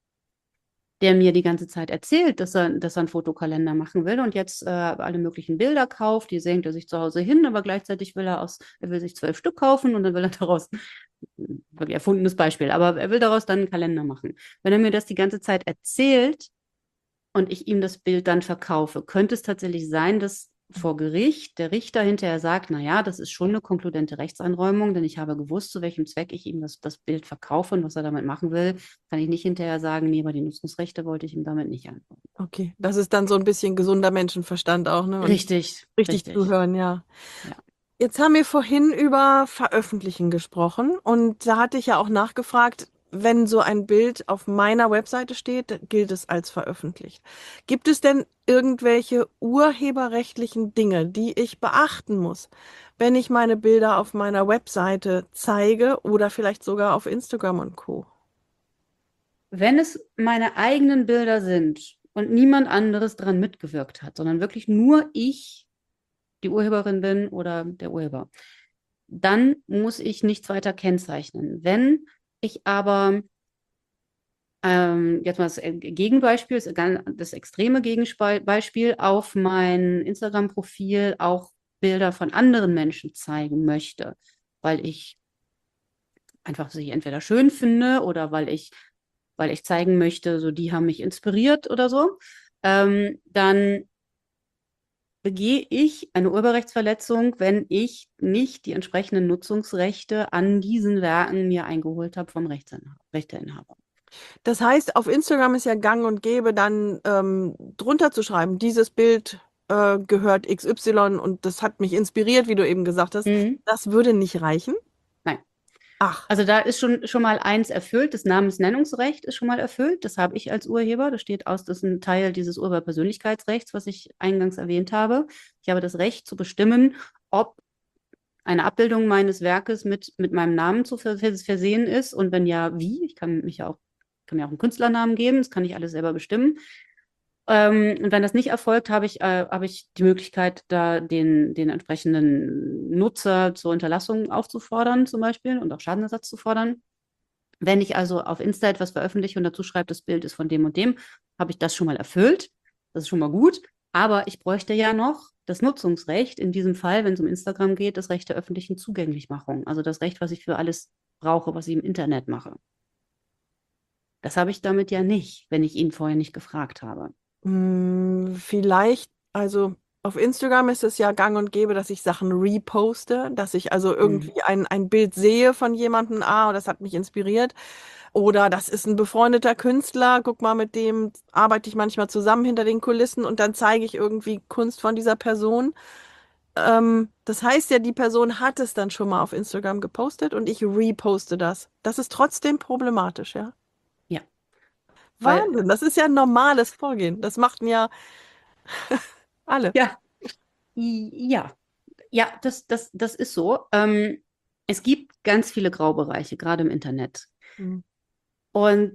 der mir die ganze Zeit erzählt, dass er, dass er einen Fotokalender machen will und jetzt äh, alle möglichen Bilder kauft, die senkt er sich zu Hause hin, aber gleichzeitig will er aus, er will sich zwölf Stück kaufen und dann will er daraus, wirklich erfundenes Beispiel, aber er will daraus dann einen Kalender machen. Wenn er mir das die ganze Zeit erzählt und ich ihm das Bild dann verkaufe, könnte es tatsächlich sein, dass vor Gericht der Richter hinterher sagt, naja, das ist schon eine konkludente Rechtseinräumung, denn ich habe gewusst, zu welchem Zweck ich ihm das, das Bild verkaufe und was er damit machen will, kann ich nicht hinterher sagen, nee, aber die Nutzungsrechte wollte ich ihm damit nicht antworten. Okay, das ist dann so ein bisschen gesunder Menschenverstand auch, ne? Und Richtig, richtig richtig. zuhören, ja. Ja. Jetzt haben wir vorhin über Veröffentlichen gesprochen und da hatte ich ja auch nachgefragt, wenn so ein Bild auf meiner Webseite steht, gilt es als veröffentlicht. Gibt es denn irgendwelche urheberrechtlichen Dinge, die ich beachten muss, wenn ich meine Bilder auf meiner Webseite zeige oder vielleicht sogar auf Instagram und Co.? Wenn es meine eigenen Bilder sind und niemand anderes dran mitgewirkt hat, sondern wirklich nur ich die Urheberin bin oder der Urheber, dann muss ich nichts weiter kennzeichnen. Wenn ich aber ähm, jetzt mal das äh, Gegenbeispiel, das, das extreme Gegenbeispiel, auf mein Instagram-Profil auch Bilder von anderen Menschen zeigen möchte, weil ich einfach sie entweder schön finde oder weil ich, weil ich zeigen möchte, so die haben mich inspiriert oder so, ähm, dann begehe ich eine Urheberrechtsverletzung, wenn ich nicht die entsprechenden Nutzungsrechte an diesen Werken mir eingeholt habe vom Rechteinhaber. Rechteinhaber. Das heißt, auf Instagram ist ja gang und gäbe, dann ähm, drunter zu schreiben, dieses Bild äh, gehört X Y und das hat mich inspiriert, wie du eben gesagt hast. Mhm. Das würde nicht reichen. Nein. Ach, Also da ist schon, schon mal eins erfüllt, das Namensnennungsrecht ist schon mal erfüllt. Das habe ich als Urheber. Das steht aus, das ist ein Teil dieses Urheberpersönlichkeitsrechts, was ich eingangs erwähnt habe. Ich habe das Recht zu bestimmen, ob eine Abbildung meines Werkes mit, mit meinem Namen zu versehen ist und wenn ja, wie. Ich kann mich ja auch, kann mir auch einen Künstlernamen geben, das kann ich alles selber bestimmen. Ähm, und wenn das nicht erfolgt, habe ich, äh, habe ich die Möglichkeit, da den, den entsprechenden Nutzer zur Unterlassung aufzufordern, zum Beispiel, und auch Schadenersatz zu fordern. Wenn ich also auf Insta etwas veröffentliche und dazu schreibe, das Bild ist von dem und dem, habe ich das schon mal erfüllt. Das ist schon mal gut. Aber ich bräuchte ja noch das Nutzungsrecht, in diesem Fall, wenn es um Instagram geht, das Recht der öffentlichen Zugänglichmachung. Also das Recht, was ich für alles brauche, was ich im Internet mache. Das habe ich damit ja nicht, wenn ich ihn vorher nicht gefragt habe. mh, vielleicht, also auf Instagram ist es ja gang und gäbe, dass ich Sachen reposte, dass ich also Hm. irgendwie ein, ein Bild sehe von jemandem, ah, das hat mich inspiriert. Oder das ist ein befreundeter Künstler, guck mal, mit dem arbeite ich manchmal zusammen hinter den Kulissen und dann zeige ich irgendwie Kunst von dieser Person. Ähm, das heißt ja, die Person hat es dann schon mal auf Instagram gepostet und ich reposte das. Das ist trotzdem problematisch, ja? Ja, weil, Wahnsinn, das ist ja ein normales Vorgehen. Das machten ja alle. ja, ja, ja, das, das, das ist so. Ähm, es gibt ganz viele Graubereiche, gerade im Internet. Hm. Und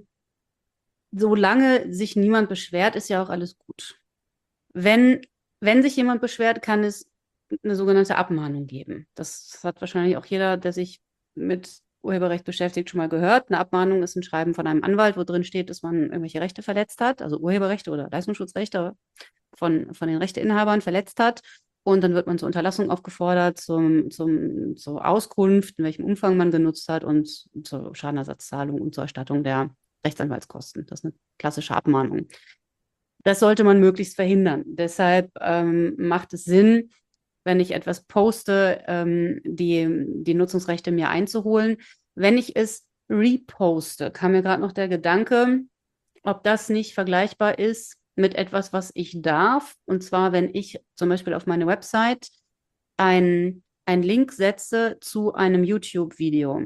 solange sich niemand beschwert, ist ja auch alles gut. Wenn, wenn sich jemand beschwert, kann es eine sogenannte Abmahnung geben. Das hat wahrscheinlich auch jeder, der sich mit Urheberrecht beschäftigt, schon mal gehört. Eine Abmahnung ist ein Schreiben von einem Anwalt, wo drin steht, dass man irgendwelche Rechte verletzt hat, also Urheberrechte oder Leistungsschutzrechte von, von den Rechteinhabern verletzt hat. Und dann wird man zur Unterlassung aufgefordert, zum, zum, zur Auskunft, in welchem Umfang man genutzt hat und zur Schadenersatzzahlung und zur Erstattung der Rechtsanwaltskosten. Das ist eine klassische Abmahnung. Das sollte man möglichst verhindern. Deshalb ähm, macht es Sinn, wenn ich etwas poste, ähm, die, die Nutzungsrechte mir einzuholen. Wenn ich es reposte, kam mir gerade noch der Gedanke, ob das nicht vergleichbar ist mit etwas, was ich darf. Und zwar, wenn ich zum Beispiel auf meine Website einen Link setze zu einem YouTube-Video.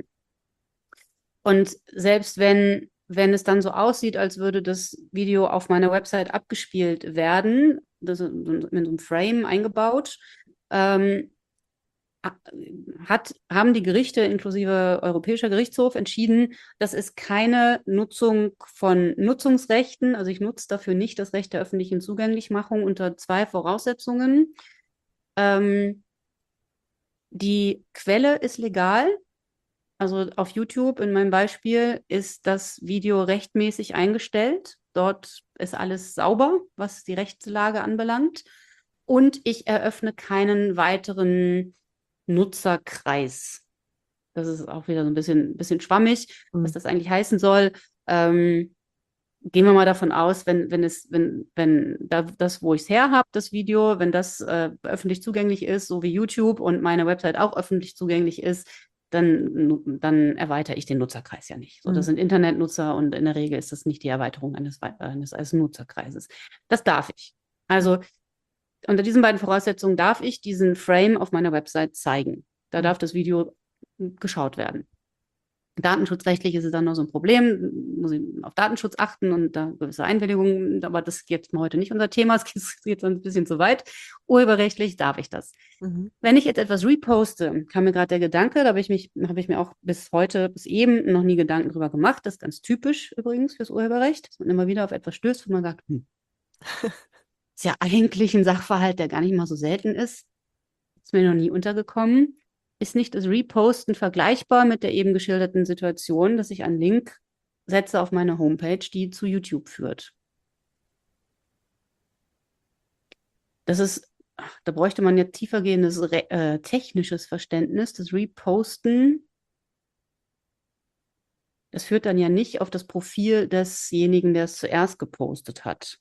Und selbst wenn, wenn es dann so aussieht, als würde das Video auf meiner Website abgespielt werden, das ist in so einem Frame eingebaut, ähm, hat, haben die Gerichte inklusive Europäischer Gerichtshof entschieden, das ist keine Nutzung von Nutzungsrechten. Also ich nutze dafür nicht das Recht der öffentlichen Zugänglichmachung unter zwei Voraussetzungen. Ähm, die Quelle ist legal. Also auf YouTube in meinem Beispiel ist das Video rechtmäßig eingestellt. Dort ist alles sauber, was die Rechtslage anbelangt. Und ich eröffne keinen weiteren Nutzerkreis. Das ist auch wieder so ein bisschen, bisschen schwammig, mhm. was das eigentlich heißen soll. Ähm, gehen wir mal davon aus, wenn, wenn es, wenn, wenn da, das, wo ich es her habe, das Video, wenn das äh, öffentlich zugänglich ist, so wie YouTube und meine Website auch öffentlich zugänglich ist, dann, dann erweitere ich den Nutzerkreis ja nicht. So, das sind Internetnutzer und in der Regel ist das nicht die Erweiterung eines, eines, eines Nutzerkreises. Das darf ich. Also unter diesen beiden Voraussetzungen darf ich diesen Frame auf meiner Website zeigen. Da darf das Video geschaut werden. Datenschutzrechtlich ist es dann noch so ein Problem, muss ich auf Datenschutz achten und da gewisse Einwilligungen, aber das ist jetzt mal heute nicht unser Thema, es geht jetzt ein bisschen zu weit. Urheberrechtlich darf ich das. Mhm. Wenn ich jetzt etwas reposte, kam mir gerade der Gedanke, da habe ich mich, habe ich mir auch bis heute, bis eben noch nie Gedanken drüber gemacht, das ist ganz typisch übrigens fürs Urheberrecht, dass man immer wieder auf etwas stößt, wo man sagt, hm, ist ja eigentlich ein Sachverhalt, der gar nicht mal so selten ist, ist mir noch nie untergekommen. Ist nicht das Reposten vergleichbar mit der eben geschilderten Situation, dass ich einen Link setze auf meine Homepage, die zu YouTube führt? Das ist, da bräuchte man jetzt tiefergehendes äh, technisches Verständnis. Das Reposten, das führt dann ja nicht auf das Profil desjenigen, der es zuerst gepostet hat,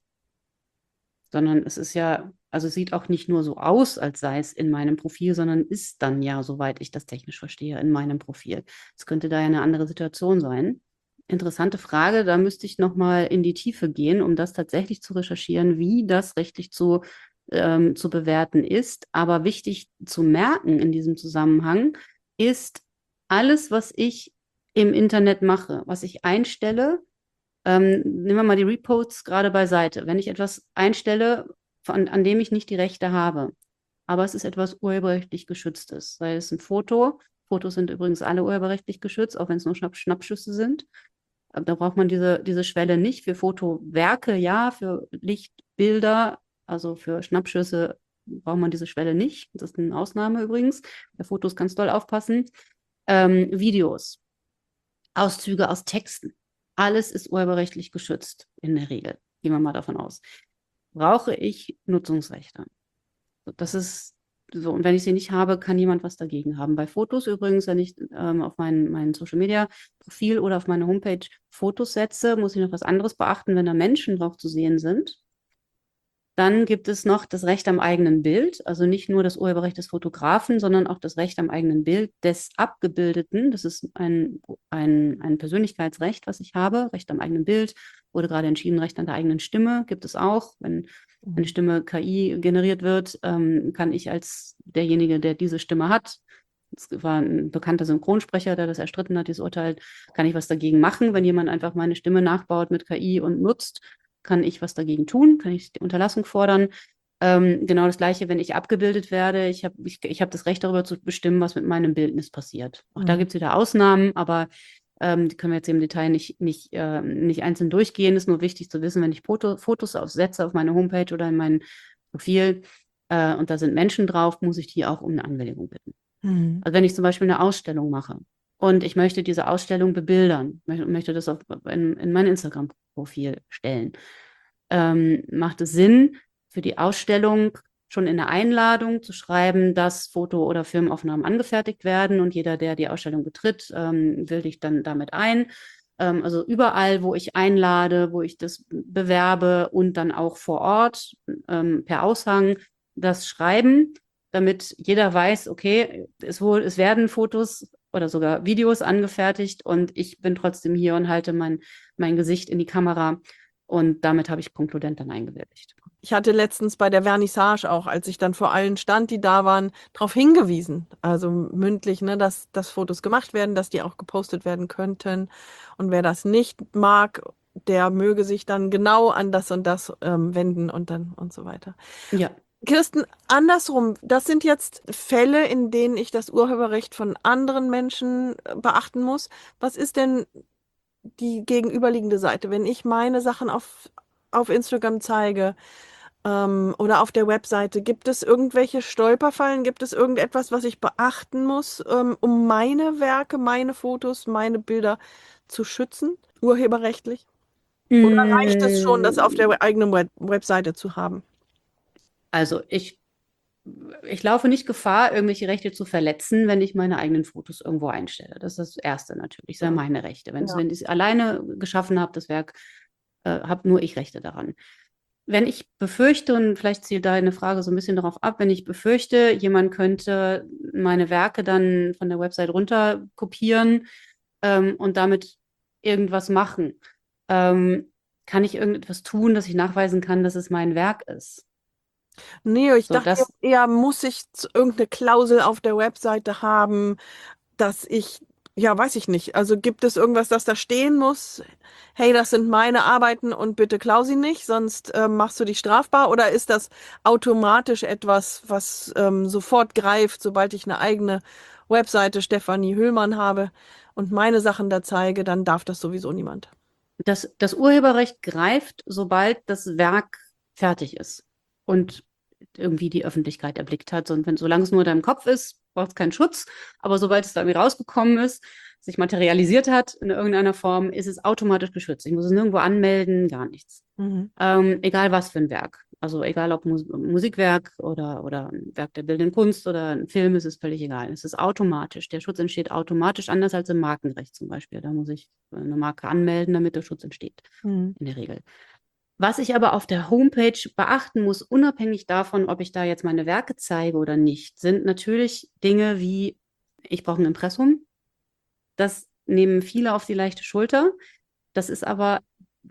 sondern es ist ja, also es sieht auch nicht nur so aus, als sei es in meinem Profil, sondern ist dann ja, soweit ich das technisch verstehe, in meinem Profil. Es könnte da ja eine andere Situation sein. Interessante Frage, da müsste ich nochmal in die Tiefe gehen, um das tatsächlich zu recherchieren, wie das rechtlich zu, ähm, zu bewerten ist. Aber wichtig zu merken in diesem Zusammenhang ist, alles, was ich im Internet mache, was ich einstelle, Ähm, nehmen wir mal die Reposts gerade beiseite. Wenn ich etwas einstelle, von, an dem ich nicht die Rechte habe, aber es ist etwas urheberrechtlich geschütztes, sei es ein Foto. Fotos sind übrigens alle urheberrechtlich geschützt, auch wenn es nur Schnapp Schnappschüsse sind. Aber da braucht man diese, diese Schwelle nicht. Für Fotowerke ja, für Lichtbilder, also für Schnappschüsse braucht man diese Schwelle nicht. Das ist eine Ausnahme übrigens. Bei Fotos ganz doll aufpassen. Ähm, Videos, Auszüge aus Texten. Alles ist urheberrechtlich geschützt, in der Regel. Gehen wir mal davon aus. Brauche ich Nutzungsrechte? Das ist so. Und wenn ich sie nicht habe, kann jemand was dagegen haben. Bei Fotos übrigens, wenn ich ähm, auf mein, mein Social-Media-Profil oder auf meine Homepage Fotos setze, muss ich noch was anderes beachten, wenn da Menschen drauf zu sehen sind. Dann gibt es noch das Recht am eigenen Bild, also nicht nur das Urheberrecht des Fotografen, sondern auch das Recht am eigenen Bild des Abgebildeten. Das ist ein, ein, ein Persönlichkeitsrecht, was ich habe. Recht am eigenen Bild, wurde gerade entschieden, Recht an der eigenen Stimme gibt es auch. Wenn eine Stimme K I generiert wird, ähm, kann ich als derjenige, der diese Stimme hat, es war ein bekannter Synchronsprecher, der das erstritten hat, dieses Urteil, kann ich was dagegen machen, wenn jemand einfach meine Stimme nachbaut mit K I und nutzt, kann ich was dagegen tun, kann ich die Unterlassung fordern. Ähm, genau das Gleiche, wenn ich abgebildet werde. Ich habe ich, ich hab das Recht darüber zu bestimmen, was mit meinem Bildnis passiert. Auch mhm. da gibt es wieder Ausnahmen, aber ähm, die können wir jetzt im Detail nicht, nicht, äh, nicht einzeln durchgehen. Ist nur wichtig zu wissen, wenn ich Foto, Fotos aufsetze auf meine Homepage oder in mein Profil, äh, und da sind Menschen drauf, muss ich die auch um eine Anmeldung bitten. Mhm. Also wenn ich zum Beispiel eine Ausstellung mache und ich möchte diese Ausstellung bebildern, möchte, möchte das auf, in, in mein Instagram-Profil stellen, ähm, macht es Sinn, für die Ausstellung schon in der Einladung zu schreiben, dass Foto- oder Filmaufnahmen angefertigt werden und jeder, der die Ausstellung betritt, ähm, willigt ich dann damit ein. Ähm, also überall, wo ich einlade, wo ich das bewerbe und dann auch vor Ort ähm, per Aushang das schreiben, damit jeder weiß, okay, es, wohl, es werden Fotos oder sogar Videos angefertigt und ich bin trotzdem hier und halte mein, mein Gesicht in die Kamera. Und damit habe ich konkludent dann eingewilligt. Ich hatte letztens bei der Vernissage auch, als ich dann vor allen stand, die da waren, darauf hingewiesen, also mündlich, ne, dass, dass Fotos gemacht werden, dass die auch gepostet werden könnten. Und wer das nicht mag, der möge sich dann genau an das und das ähm, wenden und dann und so weiter. Ja. Kirsten, andersrum, das sind jetzt Fälle, in denen ich das Urheberrecht von anderen Menschen äh, beachten muss. Was ist denn die gegenüberliegende Seite, wenn ich meine Sachen auf, auf Instagram zeige ähm, oder auf der Webseite? Gibt es irgendwelche Stolperfallen? Gibt es irgendetwas, was ich beachten muss, ähm, um meine Werke, meine Fotos, meine Bilder zu schützen, urheberrechtlich? Oder reicht es schon, das auf der eigenen Web Webseite zu haben? Also ich, ich laufe nicht Gefahr, irgendwelche Rechte zu verletzen, wenn ich meine eigenen Fotos irgendwo einstelle. Das ist das Erste natürlich, das sind Mhm. meine Rechte. Wenn, Ja. wenn ich es alleine geschaffen habe, das Werk, äh, habe nur ich Rechte daran. Wenn ich befürchte, und vielleicht zielt deine Frage so ein bisschen darauf ab, wenn ich befürchte, jemand könnte meine Werke dann von der Website runter kopieren ähm, und damit irgendwas machen, ähm, kann ich irgendetwas tun, dass ich nachweisen kann, dass es mein Werk ist. Nee, ich So, dachte das, eher, muss ich z- irgendeine Klausel auf der Webseite haben, dass ich, ja, weiß ich nicht. Also gibt es irgendwas, das da stehen muss? Hey, das sind meine Arbeiten und bitte klau sie nicht, sonst ähm, machst du dich strafbar? Oder ist das automatisch etwas, was ähm, sofort greift, sobald ich eine eigene Webseite Stefanie Höhlmann habe und meine Sachen da zeige, dann darf das sowieso niemand. das, das Urheberrecht greift, sobald das Werk fertig ist und irgendwie die Öffentlichkeit erblickt hat. Und wenn, solange es nur in deinem Kopf ist, braucht es keinen Schutz. Aber sobald es da irgendwie rausgekommen ist, sich materialisiert hat in irgendeiner Form, ist es automatisch geschützt. Ich muss es nirgendwo anmelden, gar nichts. Mhm. Ähm, egal was für ein Werk. Also egal ob Mus Musikwerk oder, oder ein Werk der bildenden Kunst oder ein Film, ist es völlig egal. Es ist automatisch. Der Schutz entsteht automatisch, anders als im Markenrecht zum Beispiel. Da muss ich eine Marke anmelden, damit der Schutz entsteht, Mhm. in der Regel. Was ich aber auf der Homepage beachten muss, unabhängig davon, ob ich da jetzt meine Werke zeige oder nicht, sind natürlich Dinge wie, ich brauche ein Impressum. Das nehmen viele auf die leichte Schulter. Das ist aber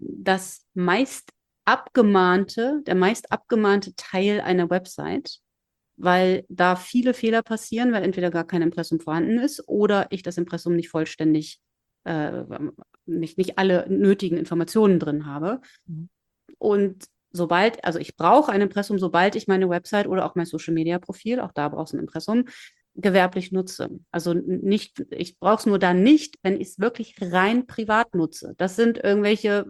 das meist abgemahnte, der meist abgemahnte Teil einer Website, weil da viele Fehler passieren, weil entweder gar kein Impressum vorhanden ist oder ich das Impressum nicht vollständig, äh, nicht, nicht alle nötigen Informationen drin habe. Mhm. Und sobald, also ich brauche ein Impressum, sobald ich meine Website oder auch mein Social Media Profil, auch da brauchst du ein Impressum, gewerblich nutze. Also nicht, ich brauche es nur dann nicht, wenn ich es wirklich rein privat nutze. Das sind irgendwelche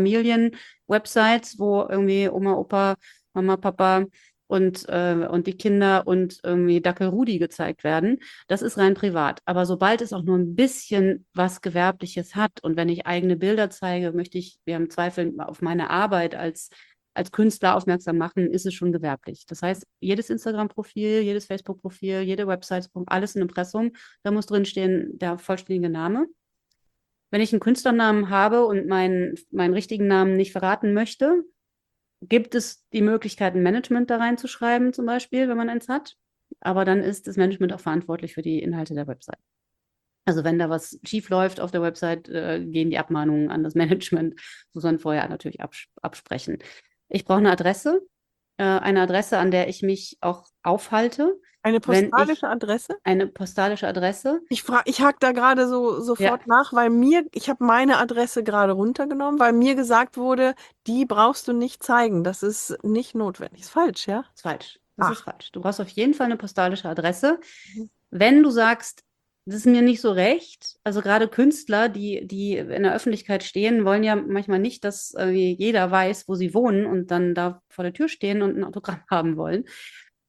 Familien-Websites, wo irgendwie Oma, Opa, Mama, Papa und, äh, und die Kinder und irgendwie Dackel Rudi gezeigt werden. Das ist rein privat. Aber sobald es auch nur ein bisschen was Gewerbliches hat und wenn ich eigene Bilder zeige, möchte ich, wir haben Zweifel auf meine Arbeit als als Künstler aufmerksam machen, ist es schon gewerblich. Das heißt, jedes Instagram-Profil, jedes Facebook-Profil, jede Website, alles ein Impressum, da muss drinstehen der vollständige Name. Wenn ich einen Künstlernamen habe und meinen, meinen richtigen Namen nicht verraten möchte, gibt es die Möglichkeit, ein Management da reinzuschreiben, zum Beispiel, wenn man eins hat. Aber dann ist das Management auch verantwortlich für die Inhalte der Website. Also wenn da was schief läuft auf der Website, äh, gehen die Abmahnungen an das Management. Muss man vorher natürlich abs absprechen. Ich brauche eine Adresse, äh, eine Adresse, an der ich mich auch aufhalte, Eine wenn ich postalische Adresse? eine postalische Adresse. Ich frage, ich hake da gerade so Ja, sofort nach, weil mir, ich habe meine Adresse gerade runtergenommen, weil mir gesagt wurde, die brauchst du nicht zeigen. Das ist nicht notwendig. Ist falsch, ja? ist falsch. Das ist Ach. falsch. Du brauchst auf jeden Fall eine postalische Adresse. Mhm. Wenn du sagst, das ist mir nicht so recht, also gerade Künstler, die, die in der Öffentlichkeit stehen, wollen ja manchmal nicht, dass äh, jeder weiß, wo sie wohnen und dann da vor der Tür stehen und ein Autogramm haben wollen.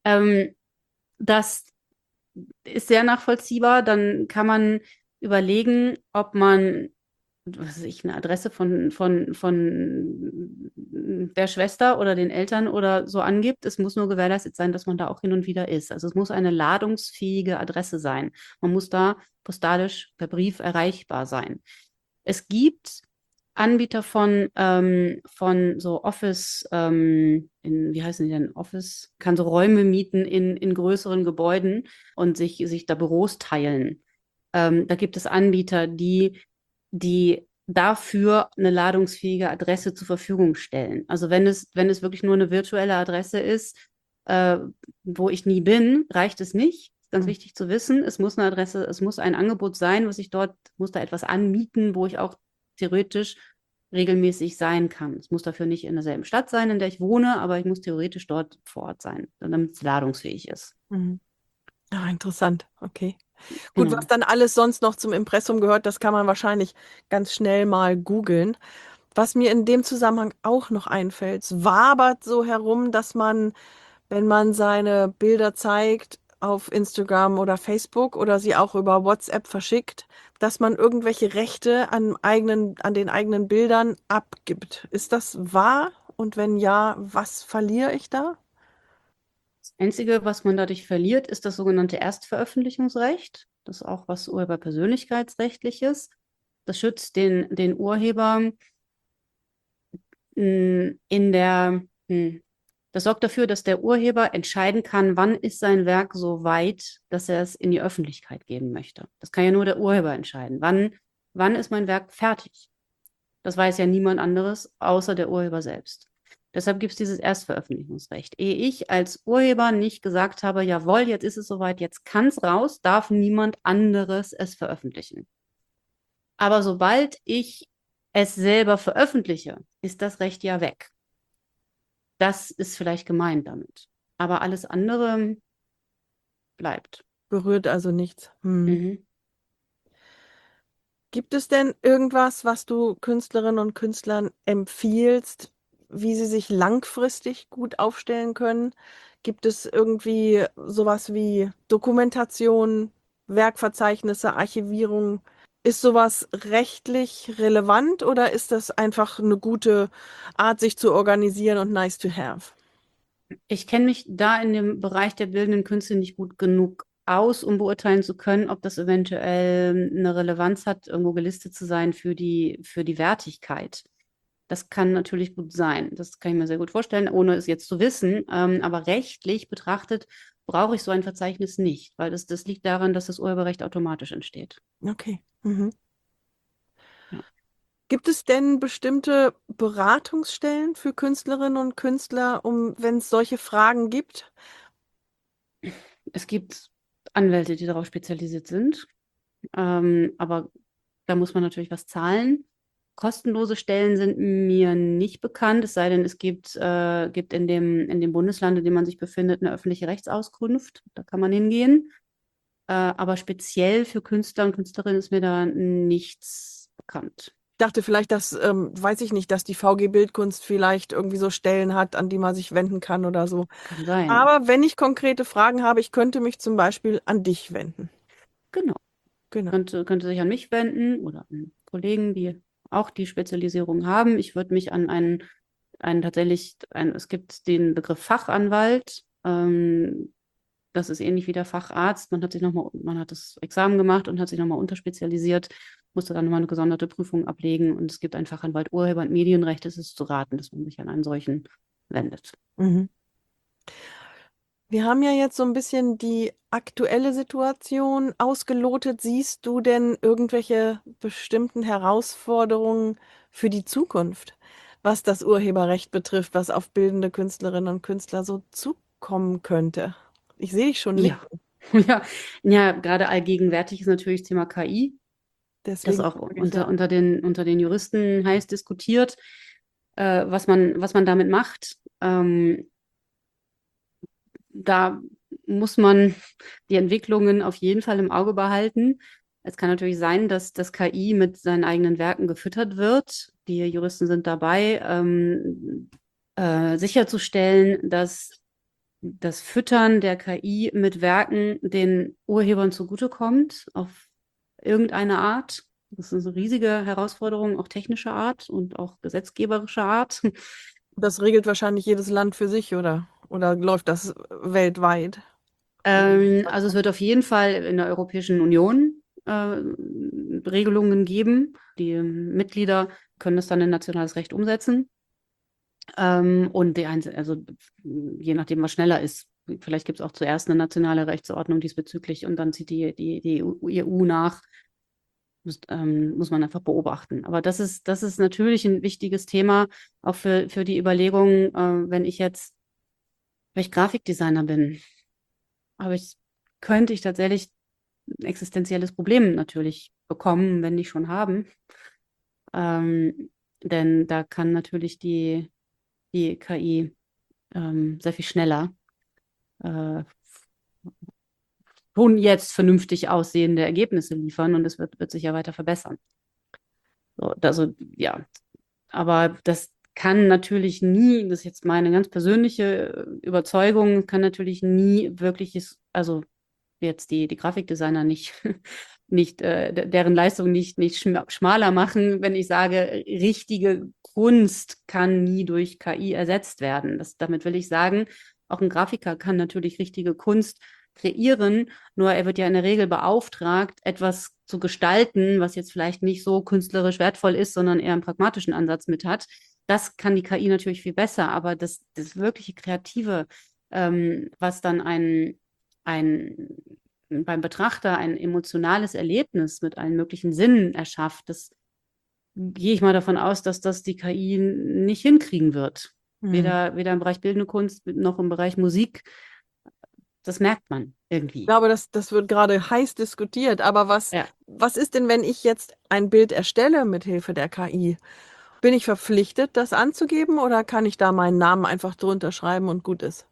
Ähm, das ist sehr nachvollziehbar. Dann kann man überlegen, ob man, was weiß ich, eine Adresse von, von, von der Schwester oder den Eltern oder so angibt. Es muss nur gewährleistet sein, dass man da auch hin und wieder ist. Also es muss eine ladungsfähige Adresse sein. Man muss da postalisch per Brief erreichbar sein. Es gibt Anbieter von, ähm, von so Office, ähm, in, wie heißen die denn? Office, kann so Räume mieten in, in größeren Gebäuden und sich, sich da Büros teilen. Ähm, da gibt es Anbieter, die, die dafür eine ladungsfähige Adresse zur Verfügung stellen. Also wenn es, wenn es wirklich nur eine virtuelle Adresse ist, äh, wo ich nie bin, reicht es nicht. Ganz Mhm. wichtig zu wissen, es muss eine Adresse, es muss ein Angebot sein, was ich dort, muss da etwas anmieten, wo ich auch theoretisch regelmäßig sein kann. Es muss dafür nicht in derselben Stadt sein, in der ich wohne, aber ich muss theoretisch dort vor Ort sein, damit es ladungsfähig ist. Mhm. Ah, interessant. Okay. Gut, was Genau. dann alles sonst noch zum Impressum gehört, das kann man wahrscheinlich ganz schnell mal googeln. Was mir in dem Zusammenhang auch noch einfällt, es wabert so herum, dass man, wenn man seine Bilder zeigt auf Instagram oder Facebook oder sie auch über WhatsApp verschickt, dass man irgendwelche Rechte an eigenen, an den eigenen Bildern abgibt. Ist das wahr? Und wenn ja, was verliere ich da? Das Einzige, was man dadurch verliert, ist das sogenannte Erstveröffentlichungsrecht. Das ist auch was Urheberpersönlichkeitsrechtliches. Das schützt den, den Urheber mh, in der, mh, das sorgt dafür, dass der Urheber entscheiden kann, wann ist sein Werk so weit, dass er es in die Öffentlichkeit geben möchte. Das kann ja nur der Urheber entscheiden. Wann, wann ist mein Werk fertig? Das weiß ja niemand anderes, außer der Urheber selbst. Deshalb gibt es dieses Erstveröffentlichungsrecht. Ehe ich als Urheber nicht gesagt habe, jawohl, jetzt ist es soweit, jetzt kann es raus, darf niemand anderes es veröffentlichen. Aber sobald ich es selber veröffentliche, ist das Recht ja weg. Das ist vielleicht gemeint damit. Aber alles andere bleibt. Berührt also nichts. Hm. Mhm. Gibt es denn irgendwas, was du Künstlerinnen und Künstlern empfiehlst, wie sie sich langfristig gut aufstellen können? Gibt es irgendwie sowas wie Dokumentation, Werkverzeichnisse, Archivierung? Ist sowas rechtlich relevant oder ist das einfach eine gute Art, sich zu organisieren und nice to have? Ich kenne mich da in dem Bereich der bildenden Künste nicht gut genug aus, um beurteilen zu können, ob das eventuell eine Relevanz hat, irgendwo gelistet zu sein für die, für die Wertigkeit. Das kann natürlich gut sein. Das kann ich mir sehr gut vorstellen, ohne es jetzt zu wissen. Ähm, aber rechtlich betrachtet brauche ich so ein Verzeichnis nicht, weil das, das liegt daran, dass das Urheberrecht automatisch entsteht. Okay. Mhm. Ja. Gibt es denn bestimmte Beratungsstellen für Künstlerinnen und Künstler, um, wenn es solche Fragen gibt? Es gibt Anwälte, die darauf spezialisiert sind, ähm, aber da muss man natürlich was zahlen. Kostenlose Stellen sind mir nicht bekannt, es sei denn, es gibt, äh, gibt in dem, in dem Bundesland, in dem man sich befindet, eine öffentliche Rechtsauskunft. Da kann man hingehen. Äh, aber speziell für Künstler und Künstlerinnen ist mir da nichts bekannt. Dachte vielleicht, dass, ähm, weiß ich nicht, dass die V G Bildkunst vielleicht irgendwie so Stellen hat, an die man sich wenden kann oder so. Kann sein. Aber wenn ich konkrete Fragen habe, ich könnte mich zum Beispiel an dich wenden. Genau. Genau. Könnte, könnte sich an mich wenden oder an Kollegen, die auch die Spezialisierung haben. Ich würde mich an einen, einen tatsächlich, ein, es gibt den Begriff Fachanwalt. Ähm, das ist ähnlich wie der Facharzt. Man hat sich noch mal, man hat das Examen gemacht und hat sich nochmal unterspezialisiert, musste dann nochmal eine gesonderte Prüfung ablegen. Und es gibt einen Fachanwalt Urheber- und Medienrecht. Es ist zu raten, dass man sich an einen solchen wendet. Mhm. Wir haben ja jetzt so ein bisschen die aktuelle Situation ausgelotet. Siehst du denn irgendwelche bestimmten Herausforderungen für die Zukunft, was das Urheberrecht betrifft, was auf bildende Künstlerinnen und Künstler so zukommen könnte? Ich sehe dich schon Ja, nicken. ja, ja, gerade allgegenwärtig ist natürlich das Thema K I. Das ist Deswegen auch frage ich ja. unter, unter den, unter den Juristen heiß diskutiert, äh, was man, was man damit macht. Ähm, da muss man die Entwicklungen auf jeden Fall im Auge behalten. Es kann natürlich sein, dass das K I mit seinen eigenen Werken gefüttert wird. Die Juristen sind dabei, ähm, äh, sicherzustellen, dass das Füttern der K I mit Werken den Urhebern zugutekommt, auf irgendeine Art. Das ist eine riesige Herausforderung, auch technischer Art und auch gesetzgeberischer Art. Das regelt wahrscheinlich jedes Land für sich, oder? Oder läuft das weltweit? Ähm, also es wird auf jeden Fall in der Europäischen Union äh, Regelungen geben. Die Mitglieder können das dann in nationales Recht umsetzen. Ähm, und die Einzel also je nachdem, was schneller ist. Vielleicht gibt es auch zuerst eine nationale Rechtsordnung diesbezüglich und dann zieht die, die, die E U nach. Muss, ähm, muss man einfach beobachten. Aber das ist, das ist natürlich ein wichtiges Thema, auch für, für die Überlegung, äh, wenn ich jetzt, wenn ich Grafikdesigner bin, aber ich könnte ich tatsächlich ein existenzielles Problem natürlich bekommen, wenn nicht schon haben. Ähm, denn da kann natürlich die, die K I ähm, sehr viel schneller äh, schon jetzt vernünftig aussehende Ergebnisse liefern und es wird, wird sich ja weiter verbessern. So, also ja, aber das kann natürlich nie, das ist jetzt meine ganz persönliche Überzeugung, kann natürlich nie wirkliches, also jetzt die, die Grafikdesigner nicht, nicht äh, deren Leistung nicht, nicht schmaler machen, wenn ich sage, richtige Kunst kann nie durch K I ersetzt werden. Das, damit will ich sagen, auch ein Grafiker kann natürlich richtige Kunst kreieren, nur er wird ja in der Regel beauftragt, etwas zu gestalten, was jetzt vielleicht nicht so künstlerisch wertvoll ist, sondern eher einen pragmatischen Ansatz mit hat. Das kann die K I natürlich viel besser, aber das, das wirkliche Kreative, ähm, was dann ein, ein beim Betrachter ein emotionales Erlebnis mit allen möglichen Sinnen erschafft, das gehe ich mal davon aus, dass das die K I nicht hinkriegen wird. Hm. Weder, weder im Bereich bildende Kunst noch im Bereich Musik. Das merkt man irgendwie. Ich glaube, das, das wird gerade heiß diskutiert. Aber was, Ja. was ist denn, wenn ich jetzt ein Bild erstelle mit Hilfe der K I? Bin ich verpflichtet, das anzugeben, oder kann ich da meinen Namen einfach drunter schreiben und gut ist?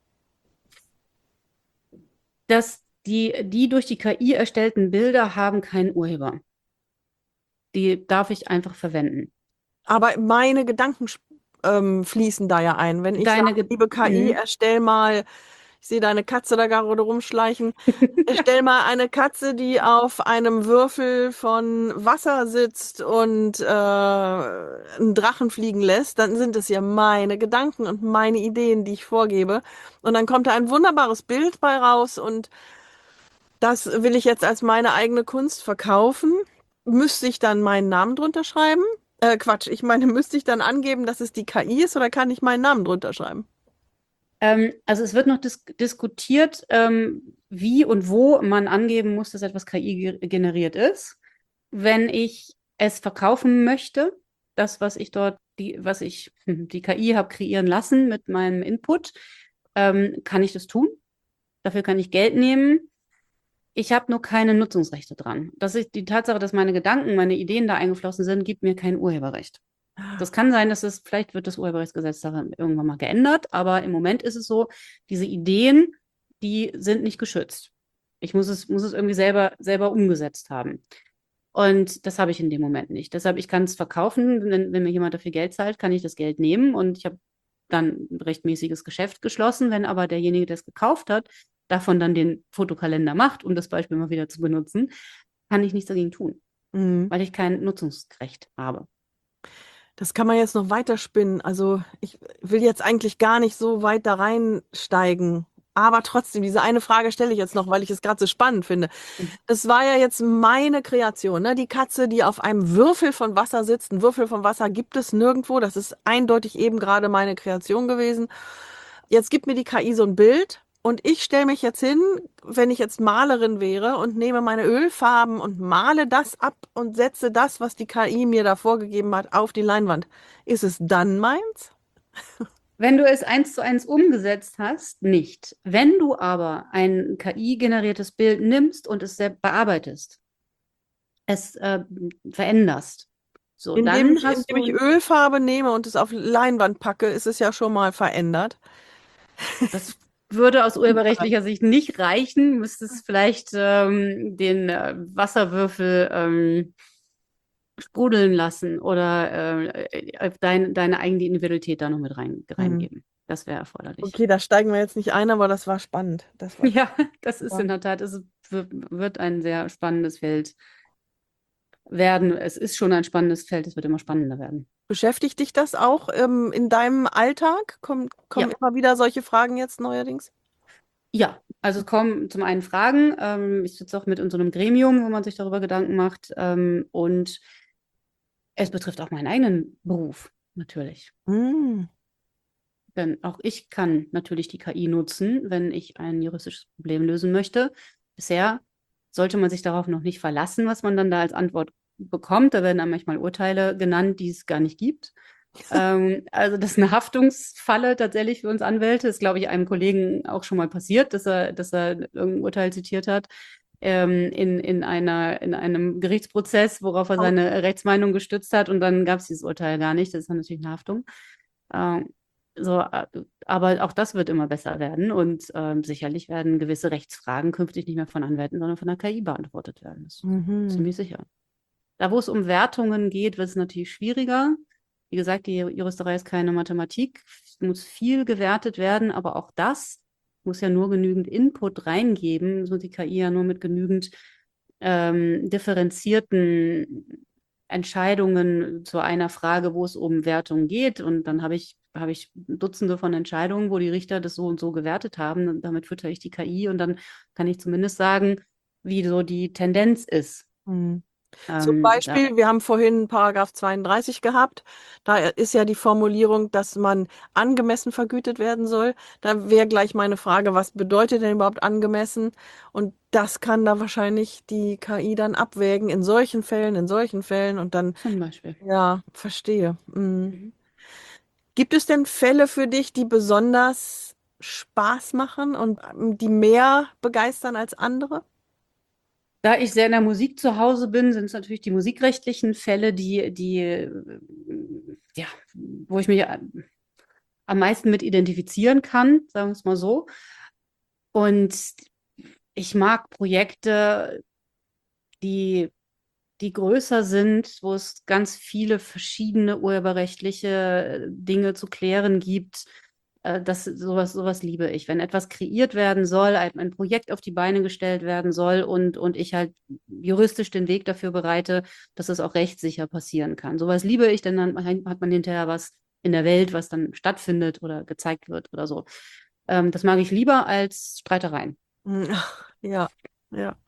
Dass die, die durch die K I erstellten Bilder haben keinen Urheber. Die darf ich einfach verwenden. Aber meine Gedanken ähm, fließen da ja ein. Wenn ich Deine sage, Ge liebe K I, mhm. erstell mal, ich sehe deine Katze da gerade rumschleichen, erstell mal eine Katze, die auf einem Würfel von Wasser sitzt und äh, einen Drachen fliegen lässt, dann sind es ja meine Gedanken und meine Ideen, die ich vorgebe. Und dann kommt da ein wunderbares Bild bei raus und das will ich jetzt als meine eigene Kunst verkaufen. Müsste ich dann meinen Namen drunter schreiben? Äh, Quatsch, ich meine, müsste ich dann angeben, dass es die K I ist, oder kann ich meinen Namen drunter schreiben? Ähm, also es wird noch dis diskutiert, ähm, wie und wo man angeben muss, dass etwas K I ge generiert ist. Wenn ich es verkaufen möchte, das, was ich dort, die, was ich, die K I habe kreieren lassen mit meinem Input, ähm, kann ich das tun. Dafür kann ich Geld nehmen. Ich habe nur keine Nutzungsrechte dran. Das ist die Tatsache, dass meine Gedanken, meine Ideen da eingeflossen sind, gibt mir kein Urheberrecht. Das kann sein, dass es, vielleicht wird das Urheberrechtsgesetz daran irgendwann mal geändert, aber im Moment ist es so, diese Ideen, die sind nicht geschützt. Ich muss es, muss es irgendwie selber, selber umgesetzt haben. Und das habe ich in dem Moment nicht. Deshalb, ich kann es verkaufen, wenn, wenn mir jemand dafür Geld zahlt, kann ich das Geld nehmen und ich habe dann ein rechtmäßiges Geschäft geschlossen. Wenn aber derjenige, der es gekauft hat, davon dann den Fotokalender macht, um das Beispiel mal wieder zu benutzen, kann ich nichts dagegen tun, Mhm. weil ich kein Nutzungsrecht habe. Das kann man jetzt noch weiter spinnen. Also ich will jetzt eigentlich gar nicht so weit da reinsteigen. Aber trotzdem, diese eine Frage stelle ich jetzt noch, weil ich es gerade so spannend finde. Das war ja jetzt meine Kreation, ne? Die Katze, die auf einem Würfel von Wasser sitzt. Ein Würfel von Wasser gibt es nirgendwo. Das ist eindeutig eben gerade meine Kreation gewesen. Jetzt gibt mir die K I so ein Bild und ich stelle mich jetzt hin, wenn ich jetzt Malerin wäre und nehme meine Ölfarben und male das ab und setze das, was die K I mir da vorgegeben hat, auf die Leinwand. Ist es dann meins? Wenn du es eins zu eins umgesetzt hast, nicht. Wenn du aber ein K I-generiertes Bild nimmst und es bearbeitest, es äh, veränderst, so, Indem dann ich, hast indem ich du, Ölfarbe nehme und es auf Leinwand packe, ist es ja schon mal verändert. das würde aus urheberrechtlicher Sicht nicht reichen, müsstest vielleicht ähm, den äh, Wasserwürfel ähm, sprudeln lassen oder äh, äh, dein, deine eigene Individualität da noch mit rein, Mhm. reingeben. Das wäre erforderlich. Okay, da steigen wir jetzt nicht ein, aber das war spannend. Das war Ja, das ist in spannend. der Tat, es wird wird ein sehr spannendes Feld werden. Es ist schon ein spannendes Feld, es wird immer spannender werden. Beschäftigt dich das auch ähm, in deinem Alltag? Komm, kommen Ja, immer wieder solche Fragen jetzt neuerdings? ja. Also es kommen zum einen Fragen. Ähm, ich sitze auch mit in so einem Gremium, wo man sich darüber Gedanken macht. Ähm, und es betrifft auch meinen eigenen Beruf, natürlich. Hm. Denn auch ich kann natürlich die K I nutzen, wenn ich ein juristisches Problem lösen möchte. Bisher sollte man sich darauf noch nicht verlassen, was man dann da als Antwort bekommt. Da werden dann manchmal Urteile genannt, die es gar nicht gibt. Ähm, also das ist eine Haftungsfalle tatsächlich für uns Anwälte. Das ist, glaube ich, einem Kollegen auch schon mal passiert, dass er, dass er irgendein Urteil zitiert hat ähm, in, in einer, in einem Gerichtsprozess, worauf er Au- seine Rechtsmeinung gestützt hat und dann gab es dieses Urteil gar nicht. Das ist dann natürlich eine Haftung. Ähm, so, äh, aber auch das wird immer besser werden und ähm, sicherlich werden gewisse Rechtsfragen künftig nicht mehr von Anwälten, sondern von der K I beantwortet werden. Das ist Mhm. ziemlich sicher. Da, wo es um Wertungen geht, wird es natürlich schwieriger. Wie gesagt, die Juristerei ist keine Mathematik. Es muss viel gewertet werden, aber auch das muss ja nur genügend Input reingeben. So die K I ja nur mit genügend ähm, differenzierten Entscheidungen zu einer Frage, wo es um Wertung geht. Und dann habe ich, habe ich Dutzende von Entscheidungen, wo die Richter das so und so gewertet haben. Und damit fütter ich die K I und dann kann ich zumindest sagen, wie so die Tendenz ist. Mhm. Zum Ähm, da, Beispiel, wir haben vorhin Paragraph zweiunddreißig gehabt. Da ist ja die Formulierung, dass man angemessen vergütet werden soll. Da wäre gleich meine Frage, was bedeutet denn überhaupt angemessen? Und das kann da wahrscheinlich die K I dann abwägen in solchen Fällen, in solchen Fällen und dann, zum Beispiel. ja, verstehe. Mhm. Mhm. Gibt es denn Fälle für dich, die besonders Spaß machen und ähm, die mehr begeistern als andere? Da ich sehr in der Musik zu Hause bin, sind es natürlich die musikrechtlichen Fälle, die, die, äh, ja, wo ich mich äh, am meisten mit identifizieren kann, sagen wir es mal so. Und ich mag Projekte, die, die größer sind, wo es ganz viele verschiedene urheberrechtliche Dinge zu klären gibt. Äh, Das, sowas, sowas liebe ich. Wenn etwas kreiert werden soll, ein, ein Projekt auf die Beine gestellt werden soll und, und ich halt juristisch den Weg dafür bereite, dass es auch rechtssicher passieren kann. Sowas liebe ich, denn dann hat man hinterher was in der Welt, was dann stattfindet oder gezeigt wird oder so. Ähm, das mag ich lieber als Streitereien. Mhm. Ja, ja.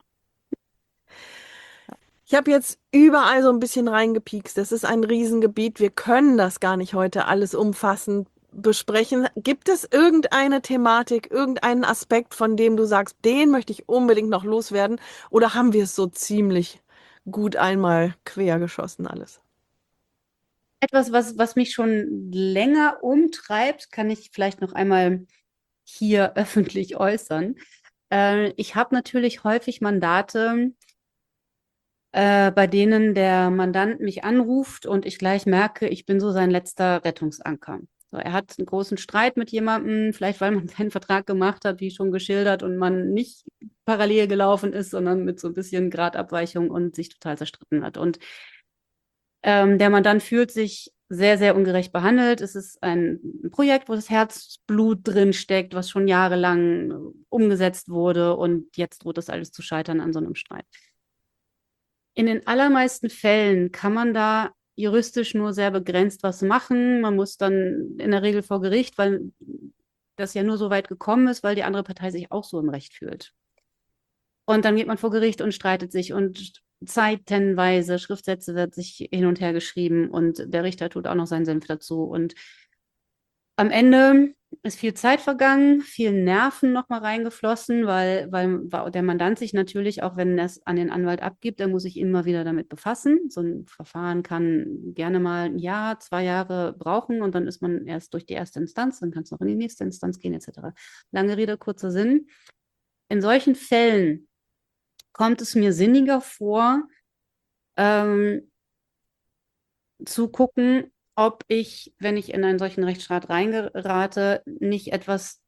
Ich habe jetzt überall so ein bisschen reingepiekst. Das ist ein Riesengebiet. Wir können das gar nicht heute alles umfassend besprechen. Gibt es irgendeine Thematik, irgendeinen Aspekt, von dem du sagst, den möchte ich unbedingt noch loswerden? Oder haben wir es so ziemlich gut einmal quer geschossen alles? Etwas, was, was mich schon länger umtreibt, kann ich vielleicht noch einmal hier öffentlich äußern. Äh, ich habe natürlich häufig Mandate, äh, bei denen der Mandant mich anruft und ich gleich merke, ich bin so sein letzter Rettungsanker. So, er hat einen großen Streit mit jemandem, vielleicht weil man keinen Vertrag gemacht hat, wie schon geschildert, und man nicht parallel gelaufen ist, sondern mit so ein bisschen Gradabweichung und sich total zerstritten hat. Und ähm, der Mandant fühlt sich sehr, sehr ungerecht behandelt. Es ist ein Projekt, wo das Herzblut drin steckt, was schon jahrelang äh, umgesetzt wurde und jetzt droht das alles zu scheitern an so einem Streit. In den allermeisten Fällen kann man da juristisch nur sehr begrenzt was machen. Man muss dann in der Regel vor Gericht, weil das ja nur so weit gekommen ist, weil die andere Partei sich auch so im Recht fühlt. Und dann geht man vor Gericht und streitet sich und zeitenweise Schriftsätze wird sich hin und her geschrieben und der Richter tut auch noch seinen Senf dazu. Und am Ende ist viel Zeit vergangen, viel Nerven nochmal reingeflossen, weil, weil der Mandant sich natürlich, auch wenn er es an den Anwalt abgibt, er muss sich immer wieder damit befassen. So ein Verfahren kann gerne mal ein Jahr, zwei Jahre brauchen und dann ist man erst durch die erste Instanz, dann kann es noch in die nächste Instanz gehen, et cetera. Lange Rede, kurzer Sinn. In solchen Fällen kommt es mir sinniger vor, ähm, zu gucken, ob ich, wenn ich in einen solchen Rechtsstreit reingerate, nicht etwas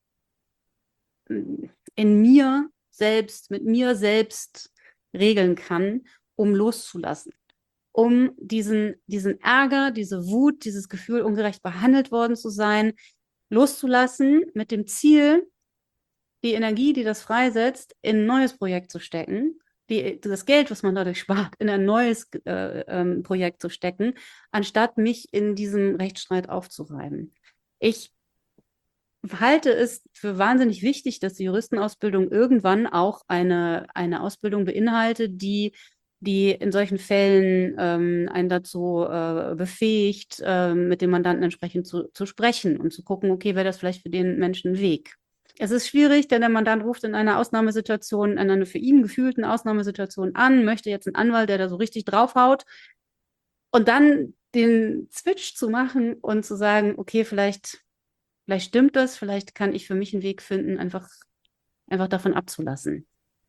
in mir selbst, mit mir selbst regeln kann, um loszulassen. Um diesen, diesen Ärger, diese Wut, dieses Gefühl, ungerecht behandelt worden zu sein, loszulassen mit dem Ziel, die Energie, die das freisetzt, in ein neues Projekt zu stecken, die, das Geld, was man dadurch spart, in ein neues äh, ähm, Projekt zu stecken, anstatt mich in diesem Rechtsstreit aufzureiben. Ich halte es für wahnsinnig wichtig, dass die Juristenausbildung irgendwann auch eine, eine Ausbildung beinhaltet, die, die in solchen Fällen ähm, einen dazu äh, befähigt, äh, mit dem Mandanten entsprechend zu, zu sprechen und zu gucken, okay, wäre das vielleicht für den Menschen ein Weg. Es ist schwierig, denn der Mandant ruft in einer Ausnahmesituation, in einer für ihn gefühlten Ausnahmesituation an, möchte jetzt einen Anwalt, der da so richtig draufhaut, und dann den Switch zu machen und zu sagen, okay, vielleicht Vielleicht stimmt das, vielleicht kann ich für mich einen Weg finden, einfach, einfach davon abzulassen.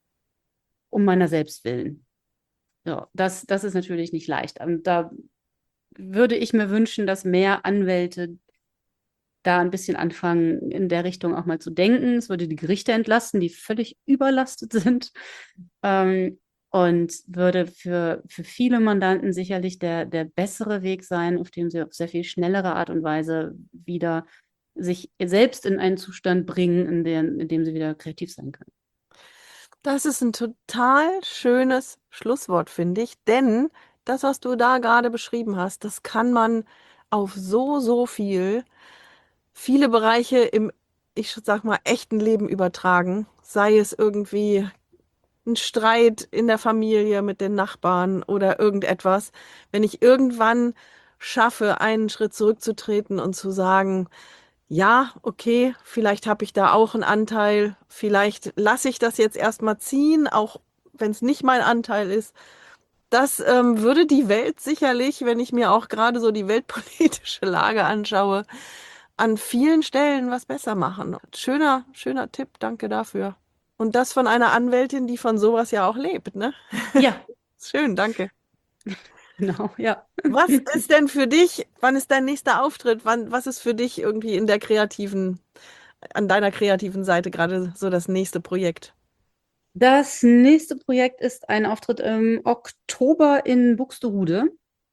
Um meiner selbst willen. So, das, das ist natürlich nicht leicht. Und da würde ich mir wünschen, dass mehr Anwälte da ein bisschen anfangen, in der Richtung auch mal zu denken. Es würde die Gerichte entlasten, die völlig überlastet sind. Ähm, und würde für, für viele Mandanten sicherlich der, der bessere Weg sein, auf dem sie auf sehr viel schnellere Art und Weise wieder sich selbst in einen Zustand bringen, in, den, in dem sie wieder kreativ sein können. Das ist ein total schönes Schlusswort, finde ich, denn das, was du da gerade beschrieben hast, das kann man auf so, so viel, viele Bereiche im, ich sag mal, echten Leben übertragen. Sei es irgendwie ein Streit in der Familie mit den Nachbarn oder irgendetwas. Wenn ich irgendwann schaffe, einen Schritt zurückzutreten und zu sagen, ja, okay, vielleicht habe ich da auch einen Anteil, vielleicht lasse ich das jetzt erstmal ziehen, auch wenn es nicht mein Anteil ist. Das ähm, würde die Welt sicherlich, wenn ich mir auch gerade so die weltpolitische Lage anschaue, an vielen Stellen was besser machen. Schöner, schöner Tipp, danke dafür. Und das von einer Anwältin, die von sowas ja auch lebt, ne? Ja, Schön, danke. genau, ja. Was ist denn für dich, wann ist dein nächster Auftritt? Wann, was ist für dich irgendwie in der kreativen, an deiner kreativen Seite gerade so das nächste Projekt? Das nächste Projekt ist ein Auftritt im Oktober in Buxtehude.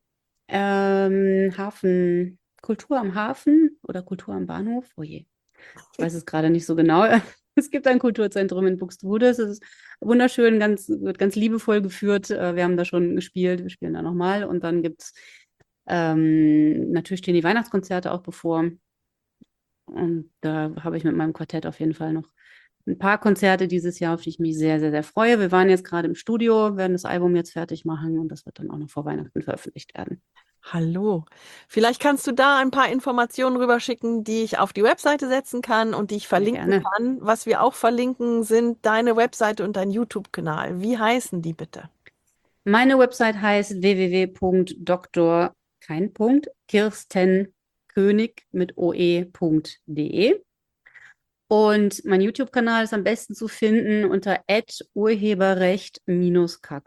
Ähm, Hafen, Kultur am Hafen oder Kultur am Bahnhof. Oh je, ich weiß es gerade nicht so genau. Es gibt ein Kulturzentrum in Buxtehude. Es ist wunderschön, ganz, wird ganz liebevoll geführt. Äh, Wir haben da schon gespielt, wir spielen da nochmal. Und dann gibt es ähm, natürlich stehen die Weihnachtskonzerte auch bevor. Und da habe ich mit meinem Quartett auf jeden Fall noch ein paar Konzerte dieses Jahr, auf die ich mich sehr, sehr, sehr freue. Wir waren jetzt gerade im Studio, werden das Album jetzt fertig machen und das wird dann auch noch vor Weihnachten veröffentlicht werden. Hallo. Vielleicht kannst du da ein paar Informationen rüberschicken, die ich auf die Webseite setzen kann und die ich Sehr verlinken gerne. kann. Was wir auch verlinken, sind deine Webseite und dein YouTube-Kanal. Wie heißen die bitte? Meine Website heißt w w w punkt dr kein Punkt Kirstenkönig mit oe.de und mein YouTube-Kanal ist am besten zu finden unter at urheberrecht-kk.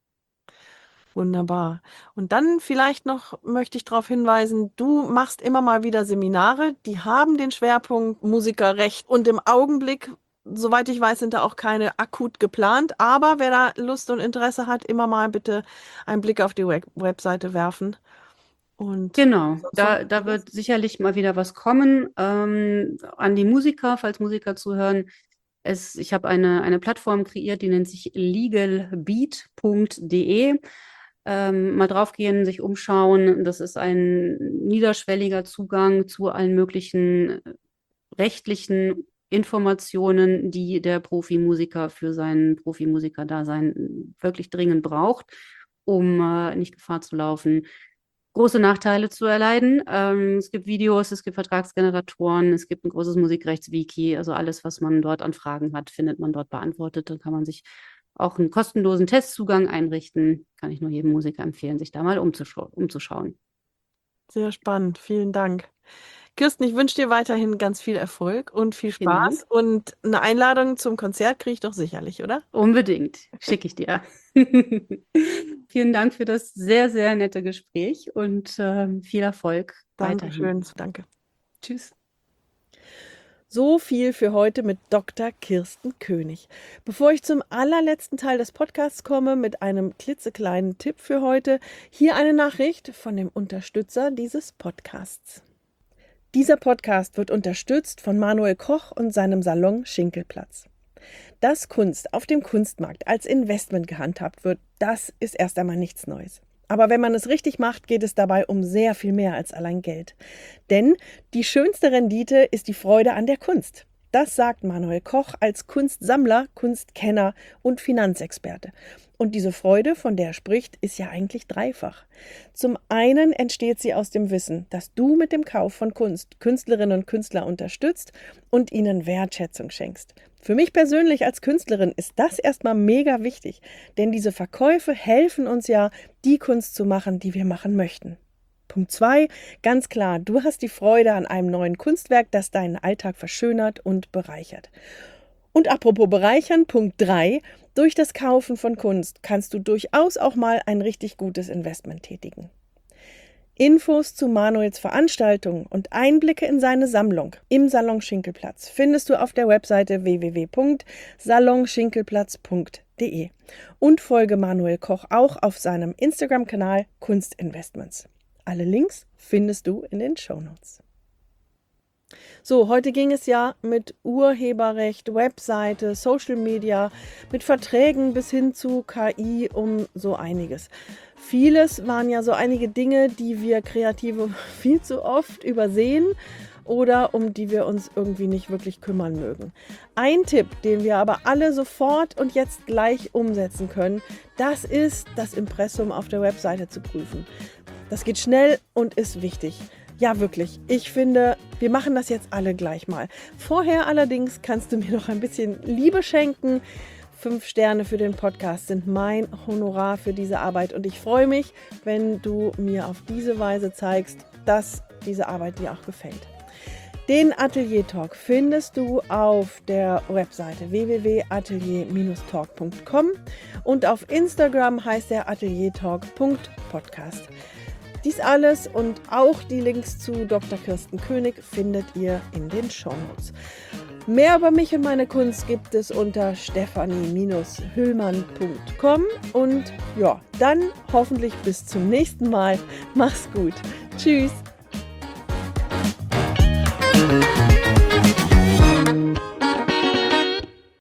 Wunderbar. Und dann vielleicht noch möchte ich darauf hinweisen, du machst immer mal wieder Seminare, die haben den Schwerpunkt Musikerrecht und im Augenblick, soweit ich weiß, sind da auch keine akut geplant, aber wer da Lust und Interesse hat, immer mal bitte einen Blick auf die Web Webseite werfen. Und Genau, sonst noch da, da wird sicherlich mal wieder was kommen. Ähm, an die Musiker, falls Musiker zuhören. Es, ich habe eine, eine Plattform kreiert, die nennt sich legalbeat punkt de. Ähm, mal draufgehen, sich umschauen. Das ist ein niederschwelliger Zugang zu allen möglichen rechtlichen Informationen, die der Profimusiker für sein Profimusiker-Dasein wirklich dringend braucht, um äh, nicht Gefahr zu laufen, große Nachteile zu erleiden. Ähm, es gibt Videos, es gibt Vertragsgeneratoren, es gibt ein großes Musikrechtswiki. Also alles, was man dort an Fragen hat, findet man dort beantwortet. Dann kann man sich auch einen kostenlosen Testzugang einrichten. Kann ich nur jedem Musiker empfehlen, sich da mal umzuschau umzuschauen. sehr spannend. Vielen Dank. Kirsten, ich wünsche dir weiterhin ganz viel Erfolg und viel Vielen Dank. Spaß. Und eine Einladung zum Konzert kriege ich doch sicherlich, oder? Unbedingt. Schicke ich dir. Vielen Dank für das sehr, sehr nette Gespräch und ähm, viel Erfolg weiterhin. Dankeschön. Danke. Tschüss. So viel für heute mit Doktor Kirsten König. Bevor ich zum allerletzten Teil des Podcasts komme mit einem klitzekleinen Tipp für heute, hier eine Nachricht von dem Unterstützer dieses Podcasts. Dieser Podcast wird unterstützt von Manuel Koch und seinem Salon Schinkelplatz. Dass Kunst auf dem Kunstmarkt als Investment gehandhabt wird, das ist erst einmal nichts Neues. Aber wenn man es richtig macht, geht es dabei um sehr viel mehr als allein Geld. Denn die schönste Rendite ist die Freude an der Kunst. Das sagt Manuel Koch als Kunstsammler, Kunstkenner und Finanzexperte. Und diese Freude, von der er spricht, ist ja eigentlich dreifach. Zum einen entsteht sie aus dem Wissen, dass du mit dem Kauf von Kunst Künstlerinnen und Künstler unterstützt und ihnen Wertschätzung schenkst. Für mich persönlich als Künstlerin ist das erstmal mega wichtig, denn diese Verkäufe helfen uns ja, die Kunst zu machen, die wir machen möchten. Punkt zwei, ganz klar, du hast die Freude an einem neuen Kunstwerk, das deinen Alltag verschönert und bereichert. Und apropos bereichern, Punkt drei, durch das Kaufen von Kunst kannst du durchaus auch mal ein richtig gutes Investment tätigen. Infos zu Manuels Veranstaltungen und Einblicke in seine Sammlung im Salon Schinkelplatz findest du auf der Webseite w w w punkt salon schinkelplatz punkt d e und folge Manuel Koch auch auf seinem Instagram-Kanal Kunstinvestments. Alle Links findest du in den Shownotes. So, heute ging es ja mit Urheberrecht, Webseite, Social Media, mit Verträgen bis hin zu K I um so einiges. Vieles waren ja so einige Dinge, die wir Kreative viel zu oft übersehen oder um die wir uns irgendwie nicht wirklich kümmern mögen. Ein Tipp, den wir aber alle sofort und jetzt gleich umsetzen können, das ist, das Impressum auf der Webseite zu prüfen. Das geht schnell und ist wichtig. Ja, wirklich. Ich finde, wir machen das jetzt alle gleich mal. Vorher allerdings kannst du mir noch ein bisschen Liebe schenken. Fünf Sterne für den Podcast sind mein Honorar für diese Arbeit und ich freue mich, wenn du mir auf diese Weise zeigst, dass diese Arbeit dir auch gefällt. Den Atelier Talk findest du auf der Webseite w w w punkt atelier Bindestrich talk punkt com und auf Instagram heißt er atelier talk punkt podcast. Dies alles und auch die Links zu Doktor Kirsten König findet ihr in den Shownotes. Mehr über mich und meine Kunst gibt es unter stephanie Bindestrich hüllmann punkt com und ja, dann hoffentlich bis zum nächsten Mal. Mach's gut. Tschüss.